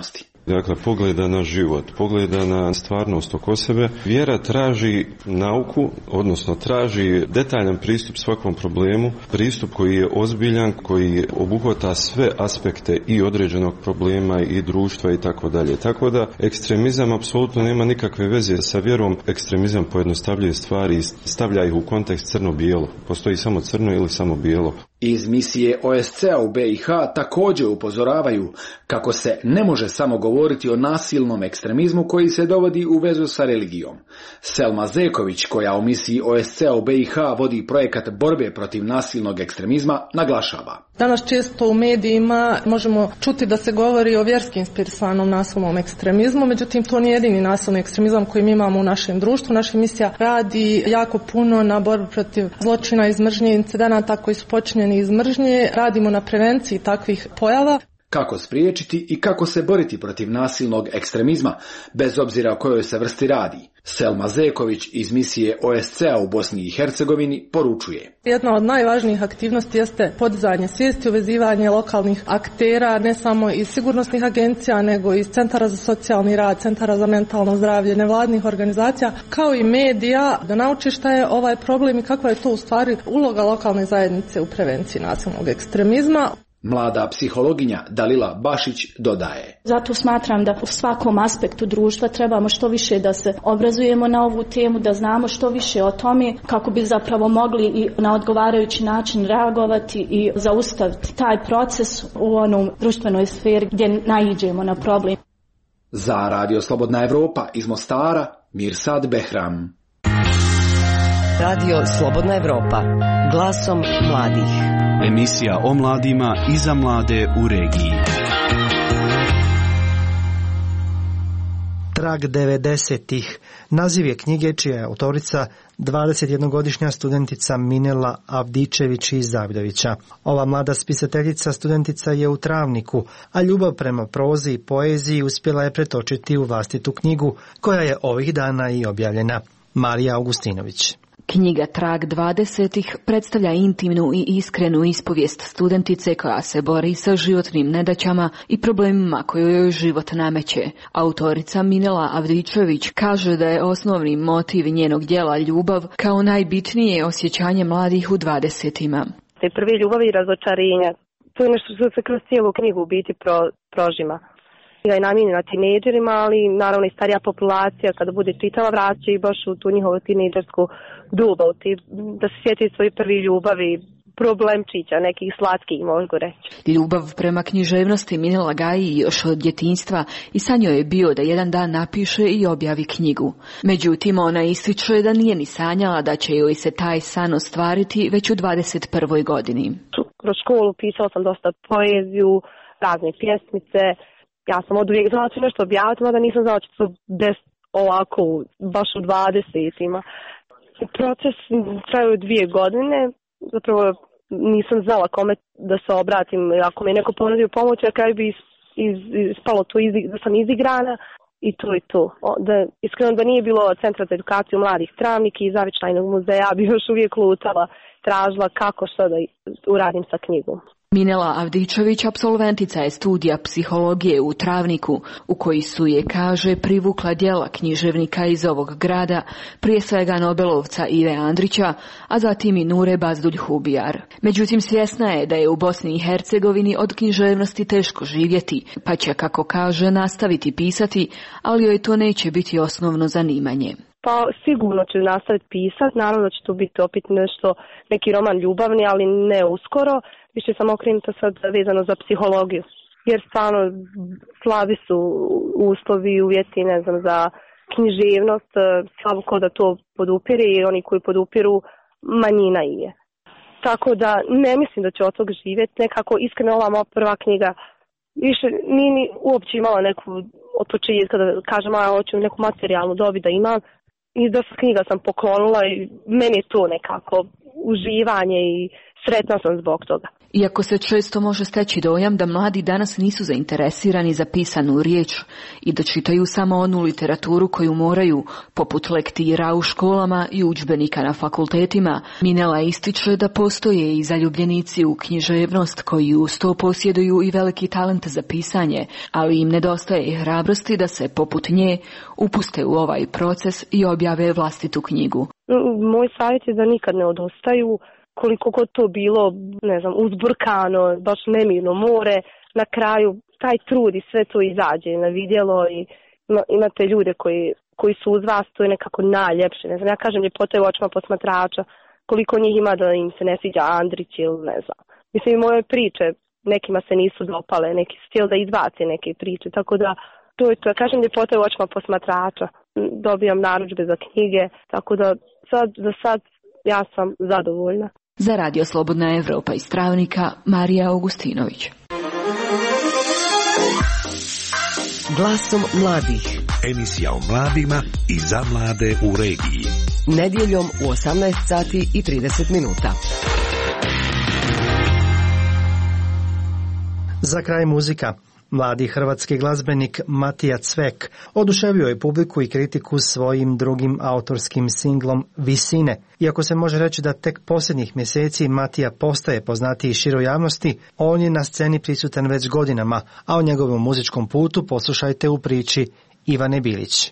Dakle, pogleda na život, pogleda na stvarnost oko sebe. Vjera traži nauku, odnosno traži detaljan pristup svakom problemu, pristup koji je ozbiljan, koji obuhvata sve aspekte i određenog problema i društva i tako dalje. Tako da ekstremizam apsolutno nema nikakve veze sa vjerom. Ekstremizam pojednostavljuje stvari i stavlja ih u kontekst crno-bijelo. Postoji samo crno ili samo bijelo. Iz misije OSCE-a u BiH također upozoravaju kako se ne može samo govoriti o nasilnom ekstremizmu koji se dovodi u vezu sa religijom. Selma Zeković, koja u misiji OSCE-a u BiH vodi projekat borbe protiv nasilnog ekstremizma, naglašava. Danas često u medijima možemo čuti da se govori o vjerski inspirisanom nasilnom ekstremizmu, međutim to nije jedini nasilni ekstremizam koji mi imamo u našem društvu. Naša misija radi jako puno na borbi protiv zločina iz mržnje, incidenata koji su počinjeni iz mržnje. Radimo na prevenciji takvih pojava. Kako spriječiti i kako se boriti protiv nasilnog ekstremizma, bez obzira o kojoj se vrsti radi? Selma Zeković iz misije OSCE-a u Bosni i Hercegovini poručuje. Jedna od najvažnijih aktivnosti jeste podizanje svijesti, uvezivanje lokalnih aktera, ne samo iz sigurnosnih agencija, nego iz centara za socijalni rad, centara za mentalno zdravlje, nevladnih organizacija, kao i medija, da nauči šta je ovaj problem i kakva je to u stvari uloga lokalne zajednice u prevenciji nasilnog ekstremizma. Mlada psihologinja Dalila Bašić dodaje. Zato smatram da u svakom aspektu društva trebamo što više da se obrazujemo na ovu temu, da znamo što više o tome kako bi zapravo mogli i na odgovarajući način reagovati i zaustaviti taj proces u onom društvenoj sferi gdje naiđemo na problem. Za Radio Slobodna Evropa iz Mostara, Mirsad Behram. Radio Slobodna Evropa, glasom mladih. Emisija o mladima i za mlade u regiji. Trag 90-ih. Naziv je knjige čija je autorica 21-godišnja studentica Minela Avdičević iz Zavidovića. Ova mlada spisateljica studentica je u Travniku, a ljubav prema prozi i poeziji uspjela je pretočiti u vlastitu knjigu, koja je ovih dana i objavljena. Marija Augustinović. Knjiga Trag 20-ih predstavlja intimnu i iskrenu ispovijest studentice koja se bori sa životnim nedaćama i problemima koje joj život nameće. Autorica Minela Avdičević kaže da je osnovni motiv njenog djela ljubav kao najbitnije osjećanje mladih u 20-ima. Te prve ljubavi i razočarenja, to je nešto što se kroz cijelu knjigu u biti prožima. Da je namijenjena tinejdžerima, ali naravno i starija populacija kada bude čitala vraća i baš u tu njihovu tinejdžersku dobu, da se sjeti svoje prvi ljubavi, problemčića, nekih slatkih mogu reći. Ljubav prema književnosti Minela gaji još od djetinjstva i sa njoj je bio da jedan dan napiše i objavi knjigu. Međutim, ona ističe da nije ni sanjala da će joj se taj san ostvariti već u 21. godini. Kroz školu pisala sam dosta poeziju, razne pjesmice. Ja sam od uvijek znala ću nešto objaviti, mada nisam znala ću to des ovako, baš u 20-ima. Proces trajao 2 godine, zapravo nisam znala kome da se obratim. Ako mi je neko ponudio pomoć, na kraju bi ispalo to da sam izigrana i to i to. Iskreno da nije bilo Centra za edukaciju mladih Travnik i Zavičajnog muzeja, ja bi još uvijek lutala, tražila kako što da uradim sa knjigom. Minela Avdičević apsolventica je studija psihologije u Travniku, u koji su je, kaže, privukla djela književnika iz ovog grada, prije svega Nobelovca Ive Andrića, a zatim i Nure Bazdulj-Hubijar. Međutim, svjesna je da je u Bosni i Hercegovini od književnosti teško živjeti, pa će, kako kaže, nastaviti pisati, ali joj to neće biti osnovno zanimanje. Pa sigurno ću nastaviti pisati, naravno da će to biti opet nešto, neki roman ljubavni, ali ne uskoro. Više sam okrenuta sad vezano za psihologiju, jer stvarno slabi su uslovi i uvjeti, ne znam, za književnost, slabo ko da to podupire i oni koji podupiru manjina je. Tako da ne mislim da ću od tog živjeti, nekako iskreno ova moja prva knjiga više nije ni uopće imala neku otočije, kada kažem, hoću neku materijalnu dobi da imam i da knjiga sam poklonila i meni je to nekako uživanje i sretna sam zbog toga. Iako se često može steći dojam da mladi danas nisu zainteresirani za pisanu riječ i da čitaju samo onu literaturu koju moraju, poput lektira u školama i udžbenika na fakultetima, Minela ističe da postoje i zaljubljenici u književnost koji uz to posjeduju i veliki talent za pisanje, ali im nedostaje hrabrosti da se, poput nje, upuste u ovaj proces i objave vlastitu knjigu. Moj savjet je da nikad ne odustaju, koliko god to bilo, ne znam, uzburkano, baš nemirno more, na kraju taj trud i sve to izađe na vidjelo i imate ljude koji su uz vas, to je nekako najljepše. Ne znam, ja kažem ljepota je u očima posmatrača, koliko njih ima da im se ne sviđa Andrić ili ne znam. Mislim, i moje priče nekima se nisu dopale, neki su htjeli da izbace neke priče, tako da to je to. Ja kažem ljepota je u očima posmatrača, dobijam narudžbe za knjige, tako da za sad ja sam zadovoljna. Za Radio Slobodna Evropa iz Travnika, Marija Augustinović. Glasom mladih. Emisija o mladima i za mlade u regiji. Nedjeljom u 18 sati i 30 minuta. Za kraj muzika. Mladi hrvatski glazbenik Matija Cvek oduševio je publiku i kritiku svojim drugim autorskim singlom Visine. Iako se može reći da tek posljednjih mjeseci Matija postaje poznatiji široj javnosti, on je na sceni prisutan već godinama, a o njegovom muzičkom putu poslušajte u priči Ivane Bilić.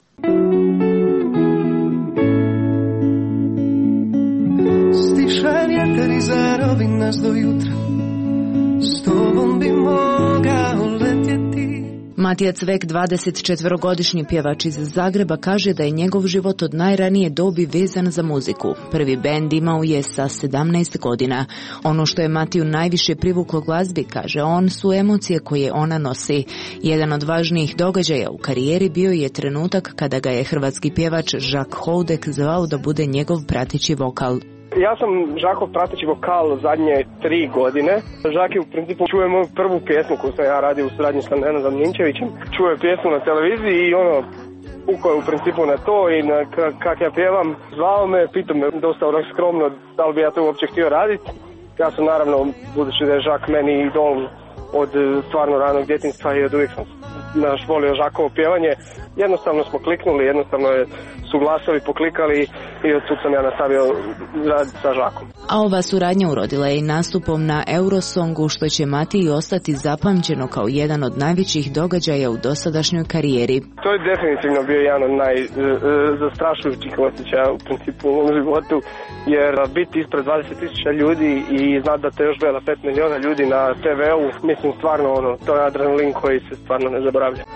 Stiša vjetar i zarovi nas do jutra, s tobom bi mogao letjeti. Matija Cvek, 24-godišnji pjevač iz Zagreba, kaže da je njegov život od najranije dobi vezan za muziku. Prvi bend imao je sa 17 godina. Ono što je Matiju najviše privuklo glazbi, kaže on, su emocije koje ona nosi. Jedan od važnijih događaja u karijeri bio je trenutak kada ga je hrvatski pjevač Žak Houdek zvao da bude njegov prateći vokal. Ja sam Žakov prateći vokal zadnje 3 godine. Žak je u principu čuje moju prvu pjesmu koju sam ja radio u suradnji sa Nenadom Ninčevićem. Čuje pjesmu na televiziji i ukao je u principu na to i kak ja pjevam. Zvao me, pitao me dosta onak skromno da li bi ja to uopće htio raditi. Ja sam naravno, budući da je Žak meni idol od stvarno ranog djetinjstva i od uvijek sam volio Žakovo pjevanje. Jednostavno smo kliknuli, jednostavno su glasovi poklikali i od tu sam ja nastavio raditi sa Žakom. A ova suradnja urodila je i nastupom na Eurosongu, što će Matiji ostati zapamćeno kao jedan od najvećih događaja u dosadašnjoj karijeri. To je definitivno bio jedan od najzastrašujućih osjećaja u principu u životu, jer biti ispred 20.000 ljudi i znati da te još gleda 5 milijuna ljudi na TV-u, mislim stvarno to je adrenalin koji se stvarno ne zaboravlja.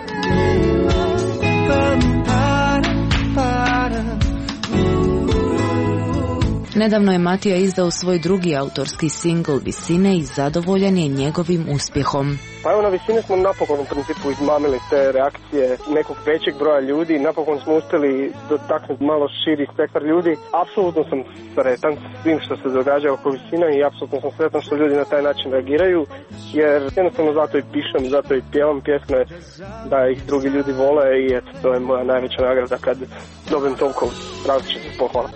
Nedavno je Matija izdao svoj drugi autorski singl Visine i zadovoljan je njegovim uspjehom. Pa evo, na Visine smo napokon u principu izmamili te reakcije nekog većeg broja ljudi, napokon smo uspjeli dotaknuti malo širi spektar ljudi. Apsolutno sam sretan s svim što se događa oko Visina i apsolutno sam sretan što ljudi na taj način reagiraju, jer jednostavno zato i pišem, zato i pjevam pjesme, da ih drugi ljudi vole i eto, to je moja najveća nagrada kad dobijem toliko različitih pohvala.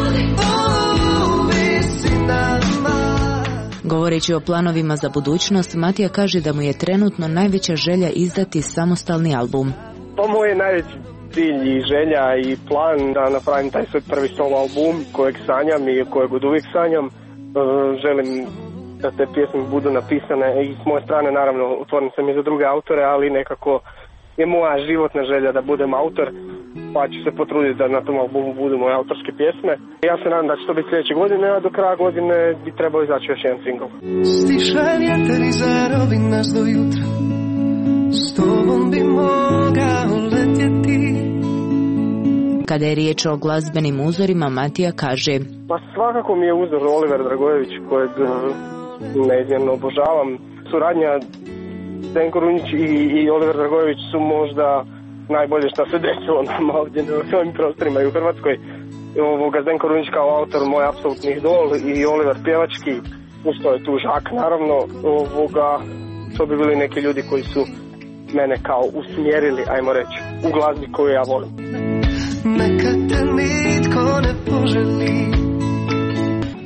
Govoreći o planovima za budućnost, Matija kaže da mu je trenutno najveća želja izdati samostalni album. Pa moj je najveći cilj i želja i plan da napravim taj svoj prvi solo album kojeg sanjam i kojeg od uvijek sanjam. Želim da te pjesme budu napisane i s moje strane, naravno, otvoren sam i za druge autore, ali nekako je moja životna želja da budem autor, pa ću se potruditi da na tom albumu budu moje autorske pjesme. Ja se nadam da će to biti sljedeće godine, a do kraja godine bi trebao izaći još jedan singl. Stiša vjetar i zarovi nas do jutra, s tobom bi mogao letjeti. Kada je riječ o glazbenim uzorima, Matija kaže: Pa svakako mi je uzor Oliver Dragojević, kojeg neizmjerno obožavam. Suradnja Zdenko Runjić i Oliver Dragojević su možda najbolje što se desilo nama ovdje na svojim prostorima i u Hrvatskoj. Zdenko Runjić kao autor moj apsolutni idol i Oliver pjevački, usto je tu Žak naravno. To bi bili neki ljudi koji su mene kao usmjerili, ajmo reći, u glazbi koju ja volim.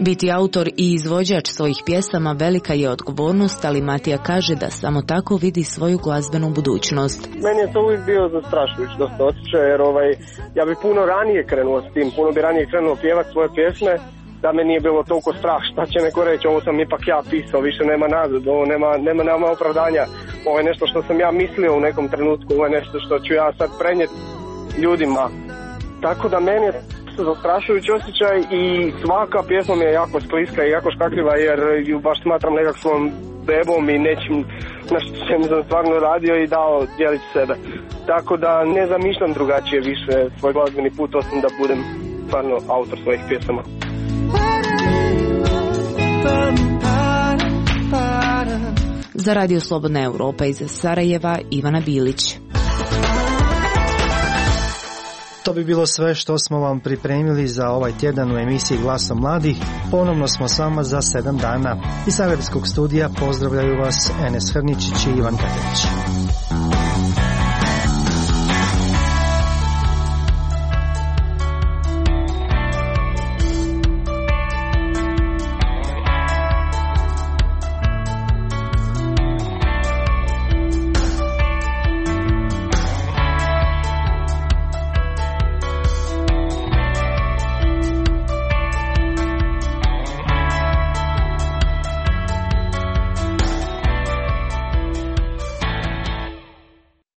Biti autor i izvođač svojih pjesama velika je odgovornost, ali Matija kaže da samo tako vidi svoju glazbenu budućnost. Meni je to uvijek bio zastrašujući dosta osjećaj, jer ja bi puno ranije krenuo s tim, puno bi ranije krenuo pjevati svoje pjesme, da me nije bilo toliko strah, šta će neko reći, ovo sam ipak ja pisao, više nema nazad, ovo nema opravdanja, ovo je nešto što sam ja mislio u nekom trenutku, ovo je nešto što ću ja sad prenijeti ljudima. Tako da meni je zastrašujući osjećaj i svaka pjesma mi je jako skliska i jako škakljiva, jer ju baš smatram nekakvom bebom i nečim na što sam stvarno radio i dao djelić sebe. Tako da ne zamišljam drugačije više svoj glazbeni put, osim da budem stvarno autor svojih pjesama. Za Radio Slobodna Europa iz Sarajeva, Ivana Bilić. To bi bilo sve što smo vam pripremili za ovaj tjedan u emisiji Glasom mladih. Ponovno smo s vama za 7 dana. Iz Zagrebskog studija pozdravljaju vas Enes Hrničić i Ivan Petrić.